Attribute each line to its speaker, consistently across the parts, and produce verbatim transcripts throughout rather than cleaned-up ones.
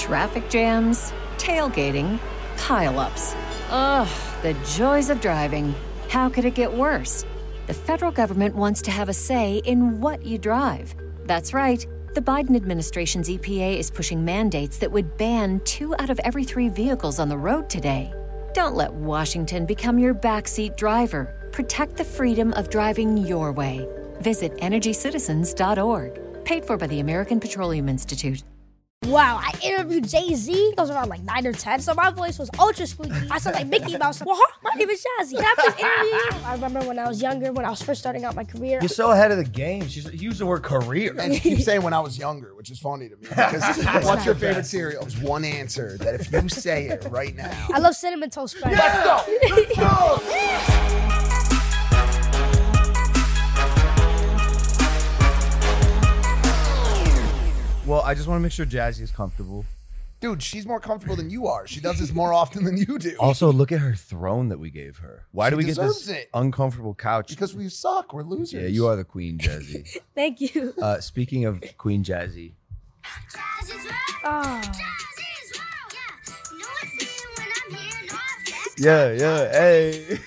Speaker 1: Traffic jams, tailgating, pile-ups. Ugh, the joys of driving. How could it get worse? The federal government wants to have a say in what you drive. That's right. The Biden administration's E P A is pushing mandates that would ban two out of every three vehicles on the road today. Don't let Washington become your backseat driver. Protect the freedom of driving your way. Visit energy citizens dot org. Paid for by the American Petroleum Institute.
Speaker 2: Wow, I interviewed Jay-Z. I was around like nine or ten, so my voice was ultra squeaky. I sound like Mickey Mouse. Well, huh? My name is Jazzy. Can I please interview you? I remember when I was younger, when I was first starting out my career.
Speaker 3: You're so ahead of the game. She's you use the word career.
Speaker 4: And you keep saying when I was younger, which is funny to me. Because what's your favorite cereal? There's one answer that if you say it right now.
Speaker 2: I love Cinnamon Toast Crunch.
Speaker 4: Let's go! Let's go!
Speaker 3: Well, I just want to make sure Jazzy is comfortable.
Speaker 4: Dude, she's more comfortable than you are. She does this more often than you do.
Speaker 3: Also, look at her throne that we gave her. Why
Speaker 4: She
Speaker 3: do we get this
Speaker 4: deserves it.
Speaker 3: uncomfortable couch?
Speaker 4: Because we suck. We're losers.
Speaker 3: Yeah, you are the queen, Jazzy.
Speaker 2: Thank you.
Speaker 3: Uh, speaking of Queen Jazzy.
Speaker 2: Oh.
Speaker 3: Yeah, yeah, hey.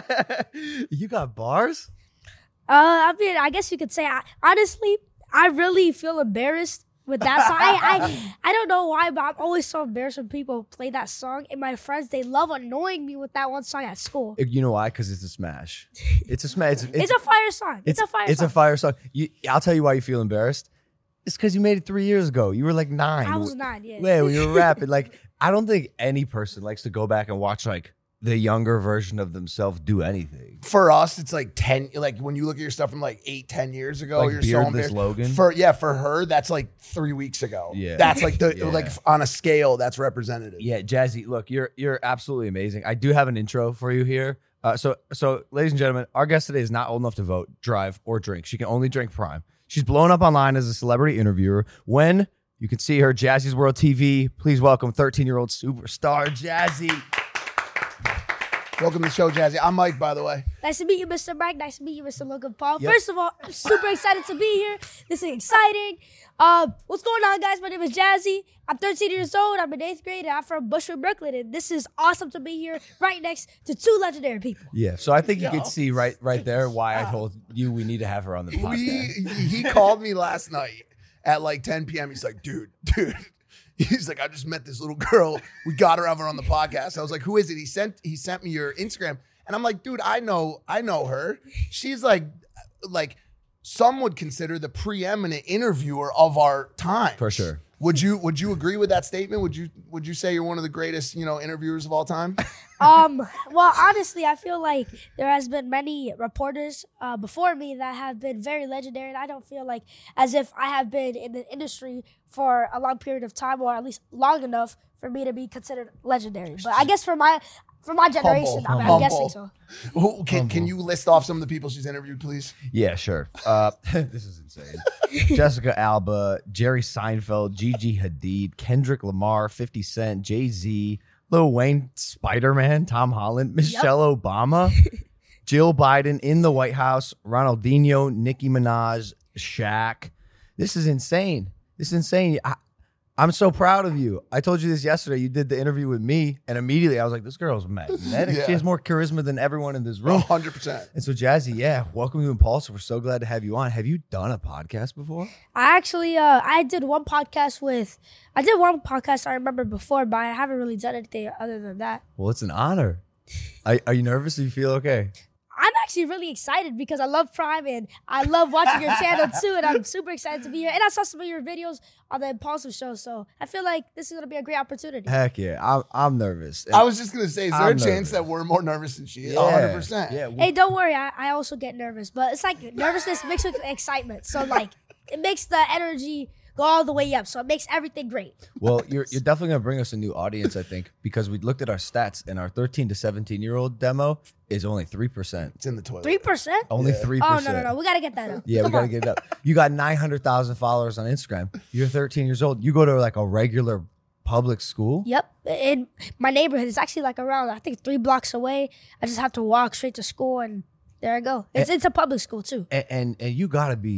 Speaker 3: You got bars?
Speaker 2: Uh, I mean, I guess you could say, I, honestly, I really feel embarrassed with that song. I, I I don't know why, but I'm always so embarrassed when people play that song. And my friends, they love annoying me with that one song at school.
Speaker 3: You know why? Because it's a smash. It's a smash. It's, it's,
Speaker 2: It's a fire song. It's, a fire
Speaker 3: It's
Speaker 2: song.
Speaker 3: a fire song. You, I'll tell you why you feel embarrassed. It's because you made it three years ago. You were like nine.
Speaker 2: I was nine, yeah.
Speaker 3: Yeah, when you were rapping. Like, I don't think any person likes to go back and watch like the younger version of themselves do anything.
Speaker 4: For us, it's like ten. Like when you look at your stuff from like eight, ten years ago,
Speaker 3: Like
Speaker 4: you're so
Speaker 3: Beardless
Speaker 4: embarrassed.
Speaker 3: Logan?
Speaker 4: For yeah, for her, that's like three weeks ago.
Speaker 3: Yeah.
Speaker 4: That's like the
Speaker 3: Yeah.
Speaker 4: like on a scale that's representative.
Speaker 3: Yeah, Jazzy, look, you're you're absolutely amazing. I do have an intro for you here. Uh, so, so, ladies and gentlemen, our guest today is not old enough to vote, drive, or drink. She can only drink Prime. She's blown up online as a celebrity interviewer. When you can see her, Jazzy's World T V. Please welcome thirteen-year-old superstar Jazzy.
Speaker 4: Welcome to the show, Jazzy. I'm Mike, by the way.
Speaker 2: Nice to meet you, Mister Mike. Nice to meet you, Mister Logan Paul.
Speaker 3: Yep.
Speaker 2: First of all, I'm super excited to be here. This is exciting. Uh, what's going on, guys? My name is Jazzy. I'm thirteen years old. I'm in eighth grade, and I'm from Bushwick, Brooklyn. And this is awesome to be here right next to two legendary people.
Speaker 3: Yeah, so I think you could see right right there why I told you we need to have her on the
Speaker 4: We,
Speaker 3: podcast.
Speaker 4: he called me last night at like ten p.m. He's like, dude, dude. He's like, I just met this little girl. We got her over on the podcast. I was like, who is it? He sent he sent me your Instagram. And I'm like, dude, I know, I know her. She's like, like some would consider the preeminent interviewer of our time.
Speaker 3: For sure.
Speaker 4: Would you would you agree with that statement? Would you would you say you're one of the greatest, you know, interviewers of all time?
Speaker 2: Um, well, honestly, I feel like there has been many reporters uh, before me that have been very legendary, and I don't feel like as if I have been in the industry for a long period of time, or at least long enough for me to be considered legendary. But I guess for my for my generation,
Speaker 4: Humble,
Speaker 2: I'm, I'm
Speaker 4: humble.
Speaker 2: guessing so.
Speaker 4: Who, can can you list off some of the people she's interviewed, please?
Speaker 3: Yeah, sure. Uh, this is insane. Jessica Alba, Jerry Seinfeld, Gigi Hadid, Kendrick Lamar, fifty Cent, Jay-Z, Lil Wayne, Spider-Man, Tom Holland, Michelle Obama, Jill Biden in the White House, Ronaldinho, Nicki Minaj, Shaq. This is insane. This is insane. I, I'm so proud of you. I told you this yesterday. You did the interview with me, and immediately I was like, this girl's magnetic.
Speaker 4: Yeah.
Speaker 3: She has more charisma than everyone in this
Speaker 4: one
Speaker 3: room.
Speaker 4: hundred percent.
Speaker 3: And so, Jazzy, yeah, welcome to Impulse. We're so glad to have you on. Have you done a podcast before?
Speaker 2: I actually, uh, I did one podcast with, I did one podcast I remember before, but I haven't really done anything other than that.
Speaker 3: Well, it's an honor. Are, are you nervous? Do you feel okay?
Speaker 2: I'm actually really excited because I love Prime and I love watching your channel too, and I'm super excited to be here. And I saw some of your videos on the Impulsive show, so I feel like this is going to be a great opportunity.
Speaker 3: Heck yeah. I'm, I'm nervous.
Speaker 4: I was just gonna say, is there
Speaker 3: I'm
Speaker 4: a chance
Speaker 3: nervous.
Speaker 4: that we're more nervous than she is?
Speaker 3: Yeah.
Speaker 4: one hundred percent.
Speaker 3: Yeah. we-
Speaker 2: Hey, don't worry, I, I also get nervous, but it's like nervousness mixed with excitement. So like, it makes the energy go all the way up, so it makes everything great.
Speaker 3: Well, you're you're definitely gonna bring us a new audience, I think, because we looked at our stats, and our thirteen to seventeen year old demo is only three percent.
Speaker 4: It's in the toilet.
Speaker 2: Three percent?
Speaker 3: Only
Speaker 4: Yeah.
Speaker 3: three
Speaker 2: Oh,
Speaker 3: percent.
Speaker 2: no, no, no, we got to get that up.
Speaker 3: Yeah, we
Speaker 2: Come
Speaker 3: gotta
Speaker 2: on.
Speaker 3: get it up. You got nine hundred thousand followers on Instagram. You're thirteen years old. You go to like a regular public school.
Speaker 2: Yep. In my neighborhood, it's actually like around, I think, three blocks away. I just have to walk straight to school, and there I go. It's, it's a public school, too.
Speaker 3: And, and and you gotta be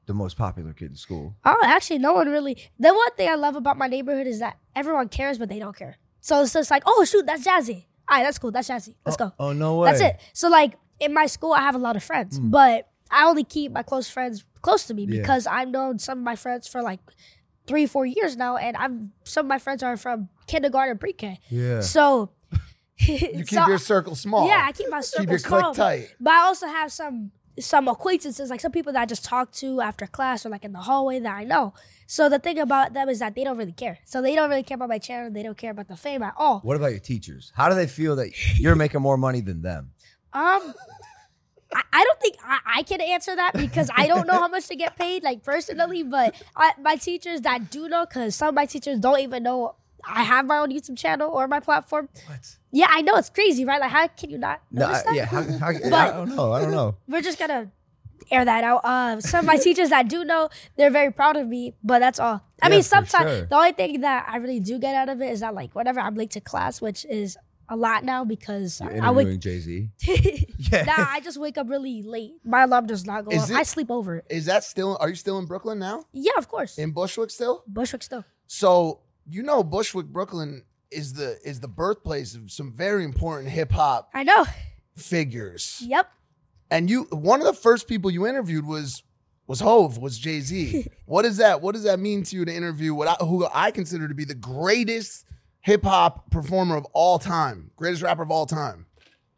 Speaker 3: the most popular kid in school?
Speaker 2: Oh, actually, no one really. The one thing I love about my neighborhood is that everyone cares, but they don't care. So it's just like, oh, shoot, that's Jazzy. All right, that's cool. That's Jazzy. Let's
Speaker 3: oh,
Speaker 2: go.
Speaker 3: Oh, no way.
Speaker 2: That's it. So, like, in my school, I have a lot of friends,
Speaker 3: Mm.
Speaker 2: but I only keep my close friends close to me
Speaker 3: Yeah.
Speaker 2: because I've known some of my friends for, like, three, four years now, and I'm some of my friends are from kindergarten, pre-K.
Speaker 3: Yeah.
Speaker 2: So,
Speaker 4: You keep
Speaker 2: so-
Speaker 4: your circle small.
Speaker 2: Yeah, I keep my circle
Speaker 4: Keep your
Speaker 2: small.
Speaker 4: clique tight.
Speaker 2: But I also have some some acquaintances, like some people that I just talk to after class or like in the hallway that I know. So the thing about them is that they don't really care. So they don't really care about my channel. They don't care about the fame at all.
Speaker 3: What about your teachers? How do they feel that you're making more money than them?
Speaker 2: Um, I, I don't think I, I can answer that because I don't know how much they get paid, like personally. But I, my teachers that do know, because some of my teachers don't even know I have my own YouTube channel or my platform.
Speaker 3: What?
Speaker 2: Yeah, I know it's crazy, right? Like, how can you not
Speaker 3: No,
Speaker 2: notice
Speaker 3: I,
Speaker 2: that?
Speaker 3: yeah. How, how, I
Speaker 2: But-
Speaker 3: don't know. I don't know.
Speaker 2: We're just gonna air that out. Uh, some of my teachers that do know, they're very proud of me, but that's all. I
Speaker 3: Yeah,
Speaker 2: mean,
Speaker 3: for
Speaker 2: sometimes
Speaker 3: sure.
Speaker 2: the only thing that I really do get out of it is that, like, whenever I'm late to class, which is a lot now because
Speaker 3: You're
Speaker 2: I wake.
Speaker 3: interviewing Jay-Z.
Speaker 2: Yeah. Nah, I just wake up really late. My alarm does not go
Speaker 4: Is
Speaker 2: off.
Speaker 4: it-
Speaker 2: I sleep over it.
Speaker 4: Is that still? Are you still in Brooklyn now?
Speaker 2: Yeah, of course.
Speaker 4: In Bushwick still?
Speaker 2: Bushwick still.
Speaker 4: So you know Bushwick, Brooklyn is the is the birthplace of some very important hip hop
Speaker 2: I know.
Speaker 4: figures.
Speaker 2: Yep.
Speaker 4: And you, one of the first people you interviewed was was Hove, was Jay Z. What is that? What does that mean to you to interview what I, who I consider to be the greatest hip hop performer of all time, greatest rapper of all time?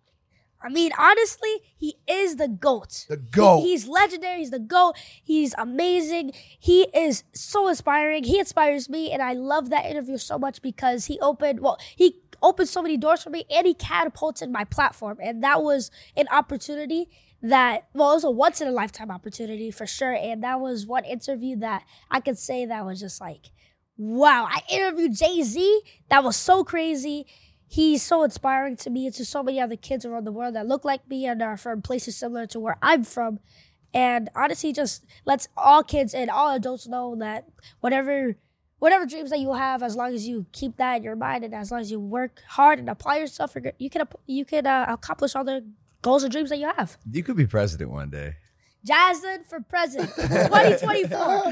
Speaker 2: I mean, honestly, he is the GOAT.
Speaker 4: The GOAT.
Speaker 2: He- he's legendary. He's the GOAT. He's amazing. He is so inspiring. He inspires me, and I love that interview so much because he opened, well, he opened so many doors for me, and he catapulted my platform. And that was an opportunity that, well, it was a once-in-a-lifetime opportunity for sure. And that was one interview that I could say that was just like, wow, I interviewed Jay-Z. That was so crazy. He's so inspiring to me and to so many other kids around the world that look like me and are from places similar to where I'm from. And honestly, just lets all kids and all adults know that whatever whatever dreams that you have, as long as you keep that in your mind and as long as you work hard and apply yourself, you're good- you can you can uh, accomplish all the goals and dreams that you have.
Speaker 3: You could be president one day.
Speaker 2: Jaslyn for president, twenty twenty-four.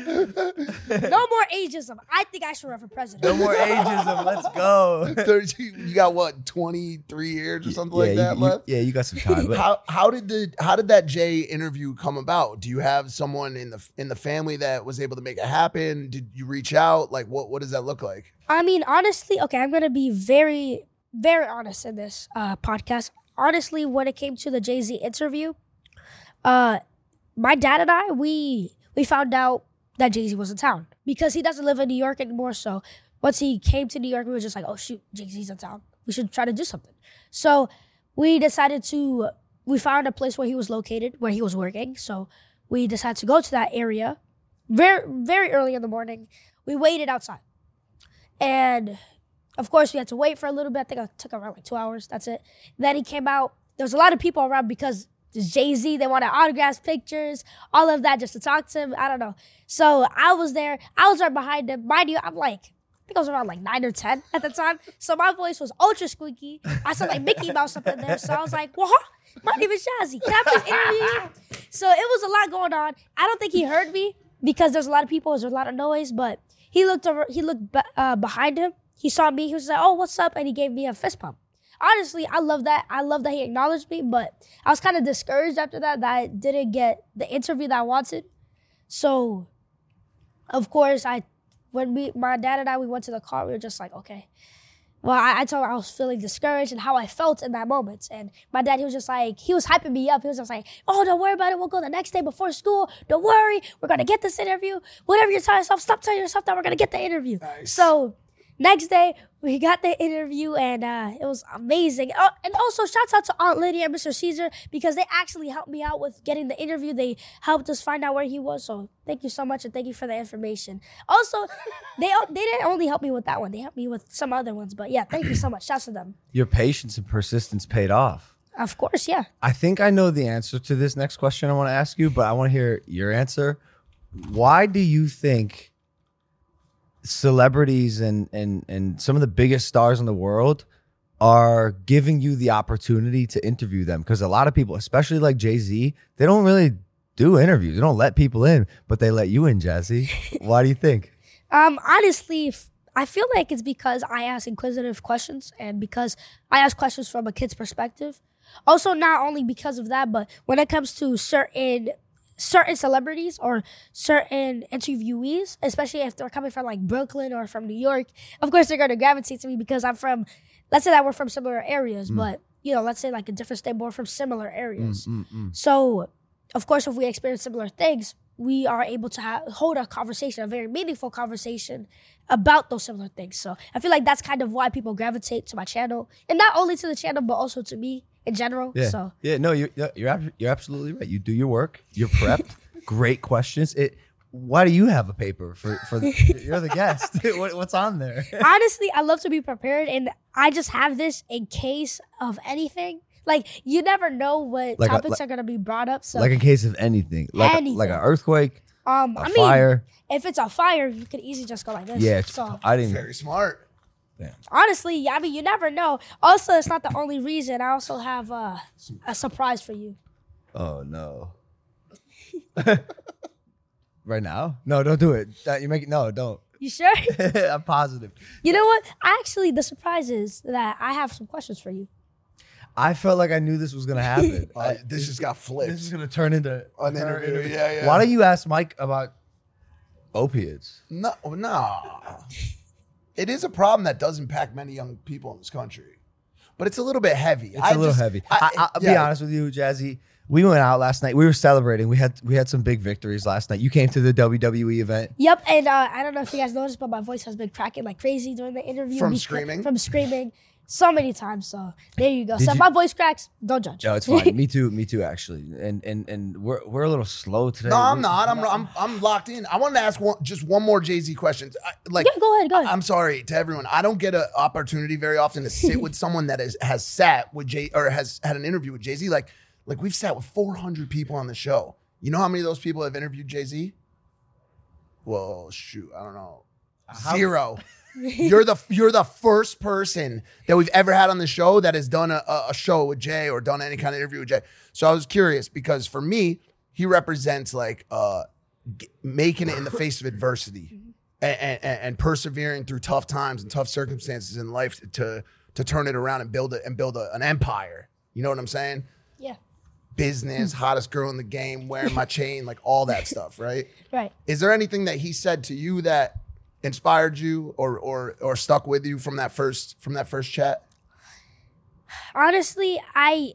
Speaker 2: No more ageism. I think I should run for president.
Speaker 3: No more ageism. Let's go.
Speaker 4: thirty, you got what, twenty-three years or something
Speaker 3: yeah,
Speaker 4: like that
Speaker 3: you, you-
Speaker 4: left?
Speaker 3: yeah, you got some time. But
Speaker 4: How how did the how did that Jay interview come about? Do you have someone in the in the family that was able to make it happen? Did you reach out? Like what what does that look like?
Speaker 2: I mean, honestly, okay, I'm gonna be very, very honest in this uh, podcast. Honestly, when it came to the Jay-Z interview, uh, my dad and I, we we found out that Jay-Z was in town because he doesn't live in New York anymore. So once he came to New York, we were just like, oh shoot, Jay-Z's in town. We should try to do something. So we decided to, we found a place where he was located, where he was working. So we decided to go to that area very, very early in the morning. We waited outside. And of course, we had to wait for a little bit. I think it took around like two hours. That's it. Then he came out. There was a lot of people around because it's Jay-Z. They wanted autographs, pictures, all of that just to talk to him. I don't know. So I was there. I was right behind him. Mind you, I'm like, I think I was around like nine or ten at the time. So my voice was ultra squeaky. I sound like Mickey Mouse up in there. So I was like, well, huh? My name is Jazzy. Can I please interview you? So it was a lot going on. I don't think he heard me because there's a lot of people. There's a lot of noise. But he looked over. He looked be- uh, behind him. He saw me. He was like, oh, what's up? And he gave me a fist pump. Honestly, I love that. I love that he acknowledged me. But I was kind of discouraged after that that I didn't get the interview that I wanted. So, of course, I when we, my dad and I, we went to the car, we were just like, okay. Well, I, I told him I was feeling discouraged and how I felt in that moment. And my dad, he was just like, he was hyping me up. He was just like, oh, don't worry about it. We'll go the next day before school. Don't worry. We're going to get this interview. Whatever you're telling yourself, stop telling yourself that we're going to get the interview.
Speaker 4: Nice.
Speaker 2: So next day, we got the interview, and uh, it was amazing. Oh, and also, shouts out to Aunt Lydia and Mister Caesar because they actually helped me out with getting the interview. They helped us find out where he was. So thank you so much, and thank you for the information. Also, they they didn't only help me with that one. They helped me with some other ones. But yeah, thank you so much. Shouts to them.
Speaker 3: your patience and persistence paid off.
Speaker 2: Of course, yeah.
Speaker 3: I think I know the answer to this next question I want to ask you, but I want to hear your answer. Why do you think celebrities and and and some of the biggest stars in the world are giving you the opportunity to interview them? Because a lot of people, especially like Jay-Z, they don't really do interviews. They don't let people in, but they let you in, Jazzy. Why do you think?
Speaker 2: Um, honestly, f- I feel like it's because I ask inquisitive questions and because I ask questions from a kid's perspective. Also, not only because of that, but when it comes to certain certain celebrities or certain interviewees, especially if they're coming from like Brooklyn or from New York, of course they're going to gravitate to me because I'm from, let's say that we're from similar areas, mm. but, you know, let's say like a different state, but we're from similar areas. Mm, mm, mm. So, of course, if we experience similar things, we are able to ha- hold a conversation, a very meaningful conversation about those similar things. So I feel like that's kind of why people gravitate to my channel, and not only to the channel, but also to me in general.
Speaker 3: Yeah,
Speaker 2: so.
Speaker 3: yeah, no, you're you're ab- you're absolutely right. You do your work. You're prepped. Great questions. It. Why do you have a paper for for the, you're the guest? what, what's on there?
Speaker 2: Honestly, I love to be prepared, and I just have this in case of anything. Like, you never know what
Speaker 3: like
Speaker 2: topics
Speaker 3: a, like,
Speaker 2: are going to be brought up. So
Speaker 3: like in case of anything, like
Speaker 2: anything.
Speaker 3: A, like an earthquake,
Speaker 2: um,
Speaker 3: a
Speaker 2: I mean,
Speaker 3: fire.
Speaker 2: If it's a fire, you could easily just go like this.
Speaker 3: Yeah,
Speaker 2: so,
Speaker 3: I didn't.
Speaker 4: Very smart.
Speaker 3: Damn.
Speaker 2: Honestly, I mean, you never know. Also, it's not the only reason. I also have uh, a surprise for you.
Speaker 3: Oh no! Right now? No, don't do it. That, you make it. No, don't.
Speaker 2: You sure?
Speaker 3: I'm positive.
Speaker 2: You know what? Actually, the surprise is that I have some questions for you.
Speaker 3: I felt like I knew this was gonna happen.
Speaker 4: Uh, this just got flipped.
Speaker 3: This is gonna turn into
Speaker 4: an interview. Yeah, yeah.
Speaker 3: Why don't you ask Mike about opiates?
Speaker 4: No, no. It is a problem that does impact many young people in this country, but it's a little bit heavy.
Speaker 3: It's
Speaker 4: I
Speaker 3: a little
Speaker 4: just,
Speaker 3: heavy.
Speaker 4: I,
Speaker 3: I, I'll
Speaker 4: yeah.
Speaker 3: be honest with you, Jazzy. We went out last night. We were celebrating. We had we had some big victories last night. You came to the W W E event.
Speaker 2: Yep, and uh, I don't know if you guys noticed, but my voice has been cracking like crazy during the interview.
Speaker 4: From
Speaker 2: because-
Speaker 4: screaming?
Speaker 2: From screaming so many times. So there you go.
Speaker 3: Did
Speaker 2: so if
Speaker 3: you-
Speaker 2: my voice cracks, don't judge.
Speaker 3: No, it's fine. me too. Me too. Actually, and and and we're we're a little slow today.
Speaker 4: No, I'm
Speaker 3: We-
Speaker 4: not. I'm I'm I'm locked in. I wanted to ask one, just one more Jay-Z question. I, like,
Speaker 2: Yeah, go ahead, go ahead.
Speaker 4: I'm sorry to everyone. I don't get an opportunity very often to sit with someone that is, has sat with Jay or has had an interview with Jay-Z. Like, like we've sat with four hundred people on the show. You know how many of those people have interviewed Jay-Z? Well, shoot, I don't know. Zero. You're the you're the first person that we've ever had on the show that has done a, a show with Jay or done any kind of interview with Jay. So I was curious because for me, he represents like uh, g- making it in the face of adversity and, and, and persevering through tough times and tough circumstances in life to to turn it around and build it and build a, an empire. You know what I'm saying?
Speaker 2: Yeah.
Speaker 4: Business, hottest girl in the game, wearing my chain, like all that stuff, right?
Speaker 2: Right.
Speaker 4: Is there anything that he said to you that inspired you or or or stuck with you from that first from that first chat?
Speaker 2: Honestly, I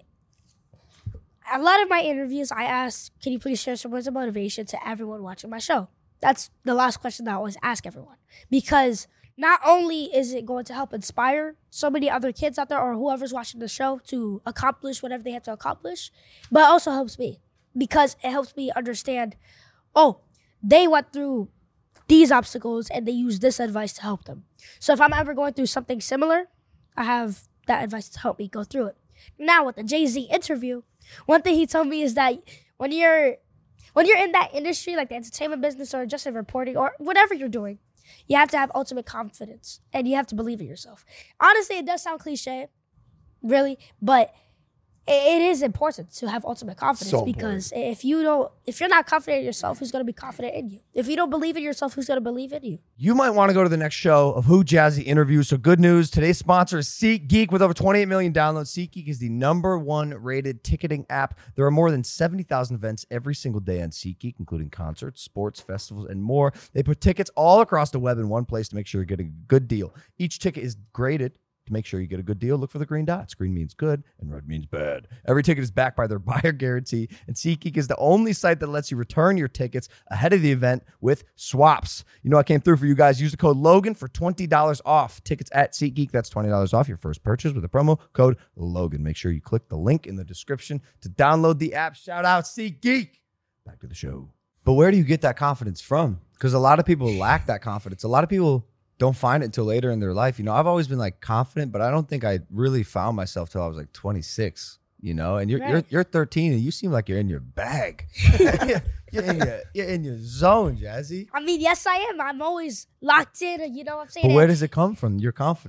Speaker 2: a lot of my interviews I ask, can you please share some words of motivation to everyone watching my show? That's the last question that I always ask everyone. Because not only is it going to help inspire so many other kids out there or whoever's watching the show to accomplish whatever they have to accomplish, but it also helps me because it helps me understand, oh, they went through these obstacles and they use this advice to help them. So if I'm ever going through something similar, I have that advice to help me go through it. Now with the Jay-Z interview, one thing he told me is that when you're when you're in that industry, like the entertainment business or just in reporting or whatever you're doing, you have to have ultimate confidence and you have to believe in yourself. Honestly, it does sound cliche, really, but it is important to have ultimate confidence
Speaker 4: So
Speaker 2: because if you don't, if you're not confident in yourself, who's going to be confident in you? If you don't believe in yourself, who's going to believe in you?
Speaker 3: You might want to go to the next show of Who Jazzy interviews. So good news. Today's sponsor is SeatGeek with over twenty-eight million downloads. SeatGeek is the number one rated ticketing app. There are more than seventy thousand events every single day on SeatGeek, including concerts, sports, festivals, and more. They put tickets all across the web in one place to make sure you're getting a good deal. Each ticket is graded. To make sure you get a good deal, look for the green dots. Green means good and red means bad. Every ticket is backed by their buyer guarantee, and SeatGeek is the only site that lets you return your tickets ahead of the event with swaps. You know I came through for you guys. Use the code Logan for twenty dollars off tickets at SeatGeek. That's twenty dollars off your first purchase with the promo code Logan. Make sure you click the link in the description to download the app. Shout out SeatGeek. Back to the show. But where do you get that confidence from? Because a lot of people lack that confidence. A lot of people don't find it until later in their life. You know, I've always been like confident, but I don't think I really found myself till I was like twenty-six, you know, and you're,
Speaker 2: Right.
Speaker 3: you're, you're thirteen and you seem like you're in your bag. you're, in your, you're in your zone, Jazzy.
Speaker 2: I mean, yes, I am. I'm always locked in. You know what I'm saying?
Speaker 3: But where does it come from? Your confidence.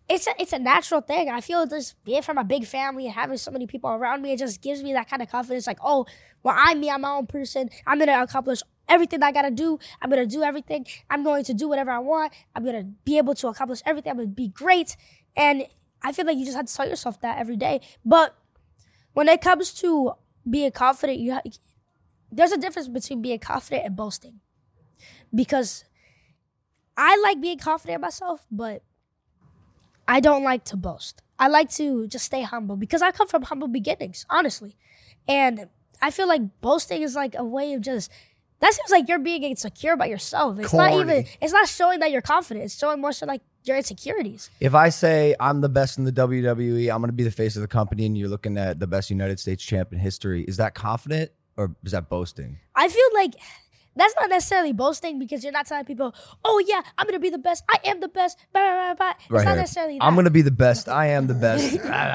Speaker 2: it's a, it's a natural thing. I feel just being from a big family and having so many people around me, it just gives me that kind of confidence. Like, oh, well, I'm me. I'm my own person. I'm gonna accomplish everything I gotta do. I'm gonna do everything. I'm going to do whatever I want. I'm gonna be able to accomplish everything. I'm gonna be great. And I feel like you just have to tell yourself that every day. But when it comes to being confident, you ha- there's a difference between being confident and boasting. Because I like being confident in myself, but I don't like to boast. I like to just stay humble because I come from humble beginnings, honestly. And I feel like boasting is like a way of just, that seems like you're being insecure about yourself. It's
Speaker 4: Corny.
Speaker 2: not even, it's not showing that you're confident. It's showing more so like your insecurities.
Speaker 3: If I say I'm the best in the W W E, I'm going to be the face of the company, and you're looking at the best United States champ in history, is that confident or is that boasting?
Speaker 2: I feel like that's not necessarily boasting because you're not telling people, oh yeah, I'm going to be the best. I am the best. Blah, blah, blah, blah. It's
Speaker 3: Right
Speaker 2: not
Speaker 3: here.
Speaker 2: necessarily that.
Speaker 3: I'm going to be the best. I am the best.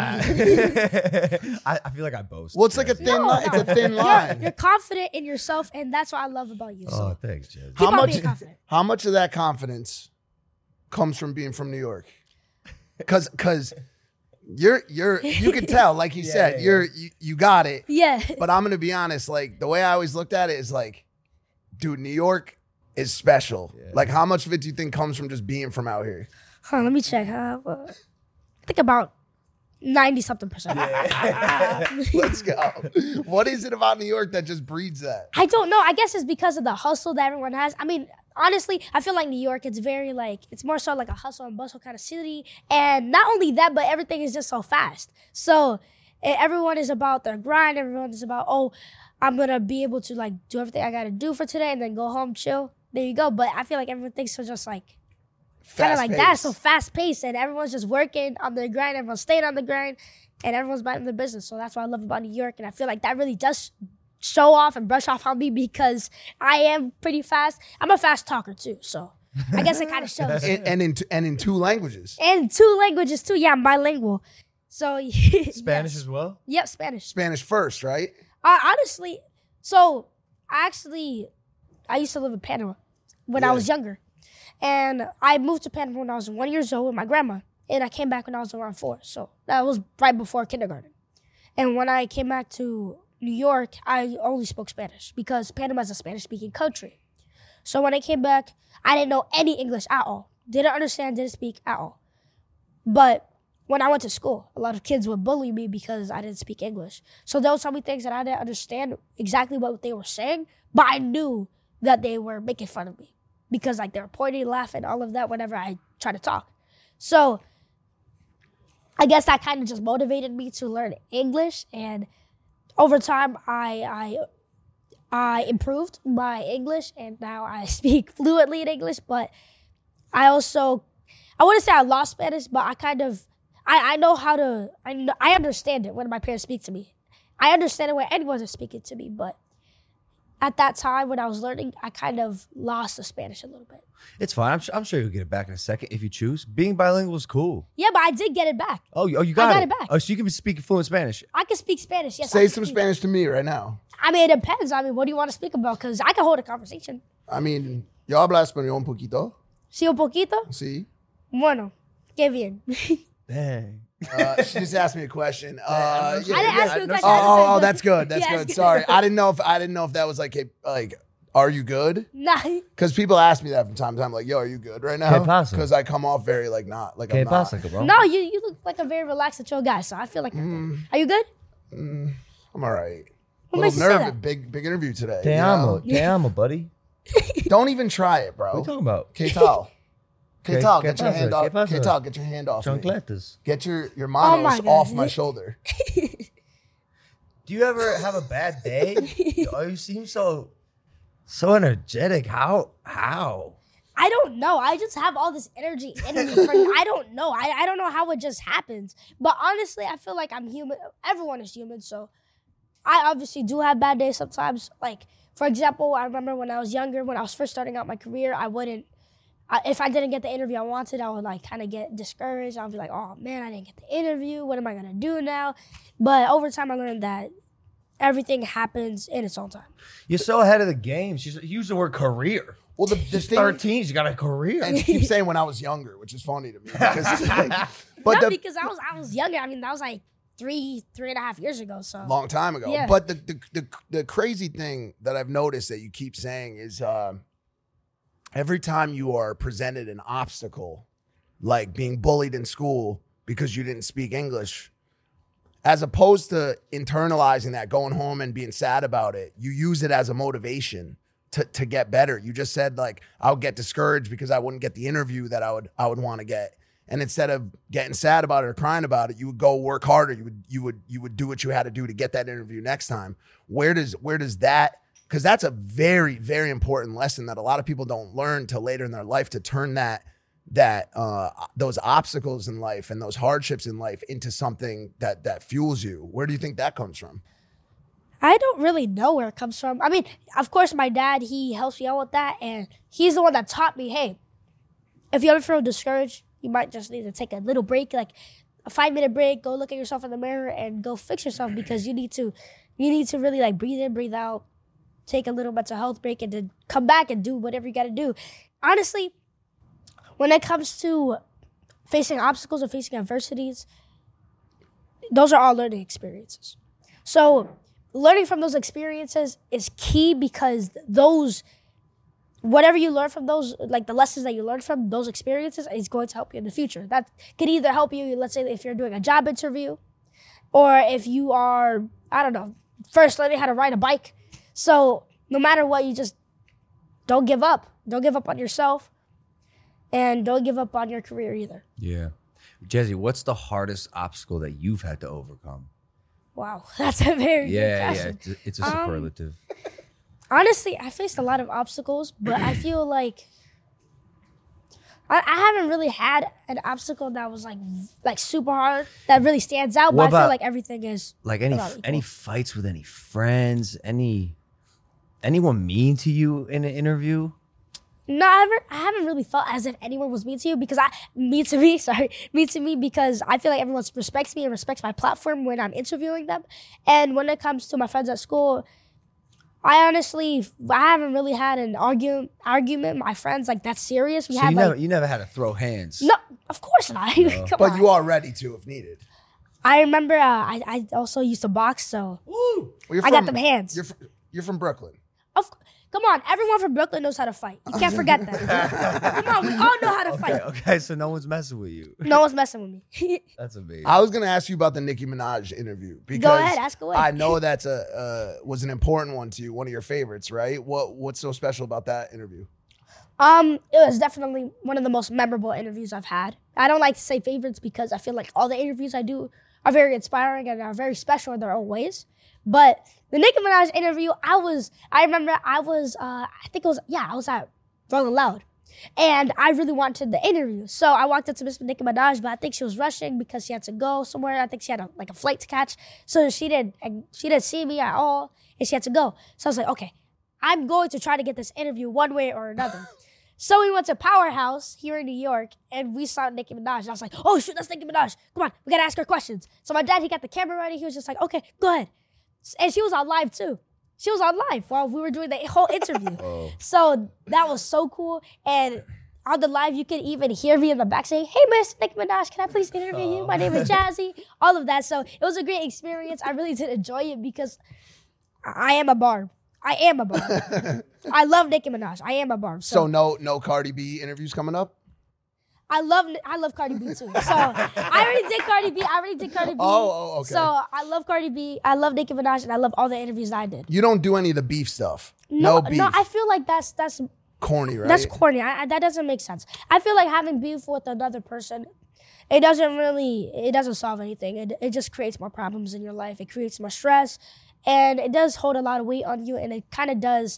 Speaker 3: I, I feel like I boast.
Speaker 4: Well, it's like a
Speaker 3: Jazzy.
Speaker 4: thin
Speaker 2: No,
Speaker 4: line.
Speaker 2: no.
Speaker 4: It's a thin
Speaker 2: You're,
Speaker 4: line.
Speaker 2: you're confident in yourself, and that's what I love about you. So
Speaker 3: Oh, thanks, Jazz.
Speaker 2: keep
Speaker 4: How
Speaker 2: on
Speaker 4: much?
Speaker 2: being confident.
Speaker 4: How much of that confidence comes from being from New York? Because because you're you're you can tell, like you
Speaker 3: Yeah,
Speaker 4: said,
Speaker 3: yeah, yeah.
Speaker 4: you're you, you got it.
Speaker 2: Yeah.
Speaker 4: But I'm gonna be honest, like the way I always looked at it is like, dude, New York is special.
Speaker 3: Yeah.
Speaker 4: Like, how much of it do you think comes from just being from out here?
Speaker 2: Huh, let me check. Uh, uh, I think about ninety something percent.
Speaker 4: Let's go. What is it about New York that just breeds that?
Speaker 2: I don't know. I guess it's because of the hustle that everyone has. I mean, honestly, I feel like New York, it's very like, it's more so like a hustle and bustle kind of city. And not only that, but everything is just so fast. So eh, everyone is about their grind. Everyone is about, oh, I'm going to be able to like do everything I got to do for today and then go home, chill. There you go. But I feel like everyone thinks so just like, kind of like that, so fast paced, and everyone's just working on their grind, everyone's staying on the grind, and everyone's minding their business. So that's what I love about New York, and I feel like that really does show off and brush off on me because I am pretty fast. I'm a fast talker too, so I guess it kind of shows.
Speaker 4: And, and in and in two languages.
Speaker 2: And two languages too. Yeah, I'm bilingual. So
Speaker 3: Spanish as well?
Speaker 2: Yep, Spanish.
Speaker 4: Spanish first, right?
Speaker 2: Uh, honestly, so I actually I used to live in Panama when I
Speaker 4: Yeah.
Speaker 2: was younger. And I moved to Panama when I was one years old with my grandma. And I came back when I was around four. So that was right before kindergarten. And when I came back to New York, I only spoke Spanish because Panama is a Spanish-speaking country. So when I came back, I didn't know any English at all. Didn't understand, didn't speak at all. But when I went to school, a lot of kids would bully me because I didn't speak English. So there were so many things that I didn't understand exactly what they were saying, but I knew that they were making fun of me because like they were pointing, laughing, all of that whenever I tried to talk. So I guess that kind of just motivated me to learn English, and over time I I I improved my English, and now I speak fluently in English. But I also, I wouldn't say I lost Spanish, but I kind of I, I know how to I know, I understand it when my parents speak to me. I understand it when anyone is speaking to me, but at that time when I was learning, I kind of lost the Spanish a little bit.
Speaker 3: It's fine. I'm, su- I'm sure you'll get it back in a second if you choose. Being bilingual is cool.
Speaker 2: Yeah, but I did get it back.
Speaker 3: Oh, you- oh, you got,
Speaker 2: got
Speaker 3: it.
Speaker 2: it back.
Speaker 3: Oh, so you can speak fluent Spanish.
Speaker 2: I can speak Spanish. Yes, I
Speaker 4: Say
Speaker 2: can
Speaker 4: some
Speaker 2: speak-
Speaker 4: Spanish to me right now.
Speaker 2: I mean, it depends. I mean, what do you want to speak about? Because I can hold a conversation.
Speaker 4: I mean, yo habla español un poquito.
Speaker 2: Sí, un poquito.
Speaker 4: See?
Speaker 2: Bueno, qué bien.
Speaker 3: Dang.
Speaker 4: Uh, she just asked me a question. Uh, yeah,
Speaker 2: I didn't
Speaker 4: yeah.
Speaker 2: ask you a
Speaker 3: no-
Speaker 2: question.
Speaker 4: Oh,
Speaker 2: I just
Speaker 4: oh,
Speaker 2: said
Speaker 4: oh,
Speaker 2: good.
Speaker 4: that's good. That's
Speaker 2: Yes.
Speaker 4: good. Sorry, I didn't know if I didn't know if that was like, hey, like, are you good?
Speaker 2: Nah.
Speaker 4: Because people ask me that from time to time, like, yo, are you good right now?
Speaker 3: ¿Qué pasa?
Speaker 4: Because I come off very like not like
Speaker 3: ¿Qué
Speaker 4: I'm not.
Speaker 3: pasa, cabrón?
Speaker 2: No, you you look like a very relaxed and chill guy, so I feel like you're
Speaker 4: Mm.
Speaker 2: good. Are you good?
Speaker 4: I'm all right.
Speaker 2: What
Speaker 4: A
Speaker 2: makes
Speaker 4: little
Speaker 2: you say
Speaker 4: nervous.
Speaker 2: that?
Speaker 4: Big big interview today.
Speaker 3: Te
Speaker 4: you
Speaker 3: amo.
Speaker 4: know?
Speaker 3: Te amo, buddy.
Speaker 4: Don't even try it,
Speaker 3: What are
Speaker 4: bro.
Speaker 3: you talking about?
Speaker 4: ¿Qué tal? ¿Qué
Speaker 3: ¿Qué-
Speaker 4: tal?
Speaker 3: qué
Speaker 4: Get your
Speaker 3: pasa?
Speaker 4: hand
Speaker 3: ¿Qué
Speaker 4: off.
Speaker 3: pasa?
Speaker 4: ¿Qué tal? Get your hand off me.
Speaker 3: Chancletas.
Speaker 4: Get your your
Speaker 2: Oh
Speaker 4: manos
Speaker 2: my God.
Speaker 4: off my shoulder.
Speaker 3: Do you ever have a bad day? Oh, you seem so, so energetic. How? How?
Speaker 2: I don't know. I just have all this energy in me. For, I don't know. I, I don't know how it just happens. But honestly, I feel like I'm human. Everyone is human. So I obviously do have bad days sometimes. Like, for example, I remember when I was younger, when I was first starting out my career, I wouldn't, I, if I didn't get the interview I wanted, I would like kind of get discouraged. I would be like, oh man, I didn't get the interview. What am I going to do now? But over time, I learned that everything happens in its own time.
Speaker 3: You're so ahead of the game. She's you use the word career.
Speaker 4: Well, the, the
Speaker 3: She's
Speaker 4: thing,
Speaker 3: thirteen. She's got a career.
Speaker 4: and she keeps saying when I was younger, which is funny to me because like, But
Speaker 2: no,
Speaker 4: the,
Speaker 2: because I was I was younger. I mean, that was like three, three and a half years ago. So
Speaker 4: long time ago.
Speaker 2: Yeah.
Speaker 4: But the, the the the crazy thing that I've noticed that you keep saying is uh, every time you are presented an obstacle, like being bullied in school because you didn't speak English, as opposed to internalizing that, going home and being sad about it, you use it as a motivation to to get better. You just said like, I'll get discouraged because I wouldn't get the interview that I would I would want to get. And instead of getting sad about it or crying about it, you would go work harder. You would you would you would do what you had to do to get that interview next time. Where does where does that? Because that's a very very important lesson that a lot of people don't learn till later in their life, to turn that that uh, those obstacles in life and those hardships in life into something that that fuels you. Where do you think that comes from?
Speaker 2: I don't really know where it comes from. I mean, of course, my dad, he helps me out with that, and he's the one that taught me, hey, if you ever feel discouraged, you might just need to take a little break, like a five minute break, go look at yourself in the mirror and go fix yourself, because you need to, you need to really like breathe in, breathe out, take a little mental health break, and then come back and do whatever you got to do. Honestly, when it comes to facing obstacles or facing adversities, those are all learning experiences. So learning from those experiences is key, because those, whatever you learn from those, like the lessons that you learn from those experiences, is going to help you in the future. That could either help you, let's say if you're doing a job interview, or if you are, I don't know, first learning how to ride a bike. So no matter what, you just don't give up. Don't give up on yourself, and don't give up on your career either.
Speaker 3: Yeah. Jesse, what's the hardest obstacle that you've had to overcome?
Speaker 2: Wow, that's a very
Speaker 3: Yeah,
Speaker 2: good
Speaker 3: yeah,
Speaker 2: question.
Speaker 3: it's a, it's a
Speaker 2: Um,
Speaker 3: superlative.
Speaker 2: Honestly, I faced a lot of obstacles, but I feel like I, I haven't really had an obstacle that was like like super hard that really stands out.
Speaker 3: What
Speaker 2: but I feel
Speaker 3: about-
Speaker 2: like everything is
Speaker 3: Like any
Speaker 2: about equal.
Speaker 3: any fights with any friends, any anyone mean to you in an interview?
Speaker 2: No, I haven't, I haven't really felt as if anyone was mean to you, because I, mean to me, sorry, mean to me, because I feel like everyone respects me and respects my platform when I'm interviewing them. And when it comes to my friends at school, I honestly, I haven't really had an argument, argument with my friends like that's serious. We
Speaker 3: So
Speaker 2: had
Speaker 3: you
Speaker 2: like,
Speaker 3: never you never had to throw hands.
Speaker 2: no, of course not. Come
Speaker 4: But
Speaker 2: on.
Speaker 4: you are ready to if needed.
Speaker 2: I remember uh, I, I also used to box, so
Speaker 4: Woo! Well, you're
Speaker 2: I got
Speaker 4: from-
Speaker 2: them hands.
Speaker 4: You're from, you're from Brooklyn.
Speaker 2: of, come on, everyone from Brooklyn knows how to fight. You can't forget that. Come on, we all know how to fight.
Speaker 3: Okay, okay, so no one's messing with you.
Speaker 2: No one's messing with me.
Speaker 3: That's amazing.
Speaker 4: I was going to ask you about the Nicki Minaj interview because
Speaker 2: ahead, ask away.
Speaker 4: I know that's a uh, was an important one to you, one of your favorites, right? What what's so special about that interview?
Speaker 2: Um, it was definitely one of the most memorable interviews I've had. I don't like to say favorites because I feel like all the interviews I do are very inspiring and are very special in their own ways. But the Nicki Minaj interview, I was, I remember I was, uh, I think it was, yeah, I was at Rolling Loud. And I really wanted the interview. So I walked up to Miss Nicki Minaj, but I think she was rushing because she had to go somewhere. I think she had a, like a flight to catch. So she didn't, and she didn't see me at all, and she had to go. So I was like, okay, I'm going to try to get this interview one way or another. So we went to Powerhouse here in New York, and we saw Nicki Minaj. And I was like, oh, shoot, that's Nicki Minaj. Come on, we got to ask her questions. So my dad, he got the camera ready. He was just like, okay, go ahead. And she was on live, too. She was on live while we were doing the whole interview.
Speaker 3: Oh.
Speaker 2: So that was so cool. And on the live, you could even hear me in the back saying, hey, Miss Nicki Minaj, can I please interview you? My name is Jazzy. All of that. So it was a great experience. I really did enjoy it because I am a barb. I am a barb. I love Nicki Minaj. I am a barb. So,
Speaker 4: So no no Cardi B interviews coming up?
Speaker 2: I love I love Cardi B too. So I already did Cardi B. I already did Cardi B.
Speaker 4: Oh, oh, okay.
Speaker 2: So I love Cardi B. I love Nicki Minaj, and I love all the interviews I did.
Speaker 4: You don't do any of the beef stuff.
Speaker 2: No,
Speaker 4: No, beef.
Speaker 2: no, I feel like that's that's
Speaker 4: Corny, right?
Speaker 2: that's corny. I, I, that doesn't make sense. I feel like having beef with another person, it doesn't really, it doesn't solve anything. It it just creates more problems in your life. It creates more stress, and it does hold a lot of weight on you. And it kind of does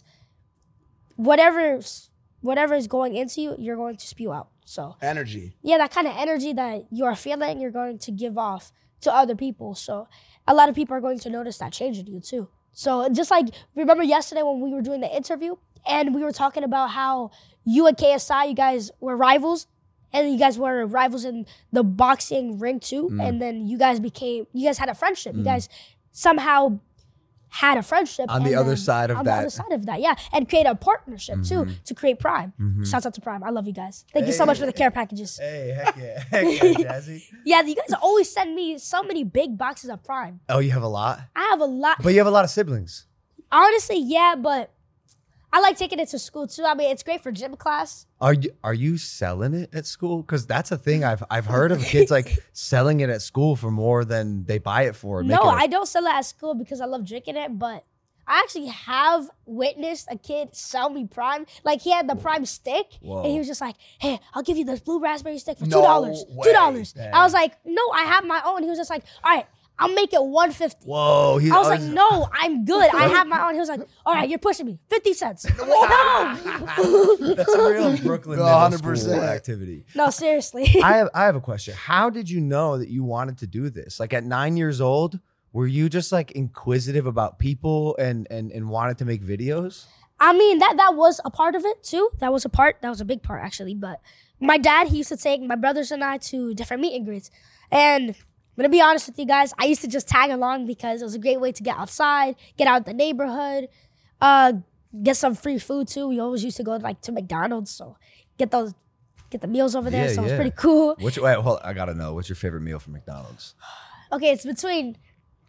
Speaker 2: whatever whatever is going into you, you're going to spew out. So
Speaker 4: Energy.
Speaker 2: yeah, that kind of energy that you are feeling, you're going to give off to other people. So a lot of people are going to notice that change in you too. So just like, remember yesterday when we were doing the interview and we were talking about how you and K S I, you guys were rivals, and you guys were rivals in the boxing ring too. And then you guys became, you guys had a friendship. You guys somehow had a friendship
Speaker 3: On the
Speaker 2: and
Speaker 3: other
Speaker 2: then
Speaker 3: side of
Speaker 2: on
Speaker 3: that.
Speaker 2: the other side of that, yeah, and create a partnership too
Speaker 3: Mhm.
Speaker 2: to create Prime.
Speaker 3: Mhm.
Speaker 2: Shouts out to Prime. I love you guys. Thank you so much for the care packages.
Speaker 3: Hey, heck yeah. Heck yeah, Jazzy.
Speaker 2: Yeah, you guys always send me so many big boxes of Prime.
Speaker 3: Oh, you have a lot?
Speaker 2: I have a lot.
Speaker 3: But you have a lot of siblings.
Speaker 2: Honestly, yeah, but I like taking it to school too. I mean, it's great for gym class.
Speaker 3: Are you are you selling it at school? Because that's a thing I've I've heard of kids like selling it at school for more than they buy it for.
Speaker 2: No,
Speaker 3: making it-
Speaker 2: I don't sell it at school because I love drinking it, but I actually have witnessed a kid sell me Prime. Like he had the Prime stick,
Speaker 3: Whoa.
Speaker 2: and he was just like, "Hey, I'll give you this blue raspberry stick for two
Speaker 4: No
Speaker 2: dollars.
Speaker 4: way.
Speaker 2: Two dollars."
Speaker 3: Dang.
Speaker 2: I was like, "No, I have my own." He was just like, "All right, I'll make it one fifty."
Speaker 3: Whoa. He,
Speaker 2: I was like, "No, I'm good. I have my own." He was like, "All right, you're pushing me. Fifty cents." I'm like, no,
Speaker 3: That's a real Brooklyn
Speaker 4: No,
Speaker 3: middle
Speaker 4: one hundred
Speaker 3: school
Speaker 4: percent.
Speaker 3: activity.
Speaker 2: no, seriously.
Speaker 3: I have I have a question. How did you know that you wanted to do this? Like at nine years old, were you just like inquisitive about people and and and wanted to make videos?
Speaker 2: I mean, that that was a part of it too. That was a part. That was a big part actually. But my dad, he used to take my brothers and I to different meet and greets. And I'm gonna be honest with you guys, I used to just tag along because it was a great way to get outside, get out in the neighborhood, uh, get some free food too. We always used to go like to McDonald's, so get those, get the meals over there.
Speaker 3: Yeah,
Speaker 2: so it was
Speaker 3: yeah.
Speaker 2: pretty cool.
Speaker 3: What's your, wait, hold on, I gotta know. What's your favorite meal from McDonald's?
Speaker 2: Okay, it's between.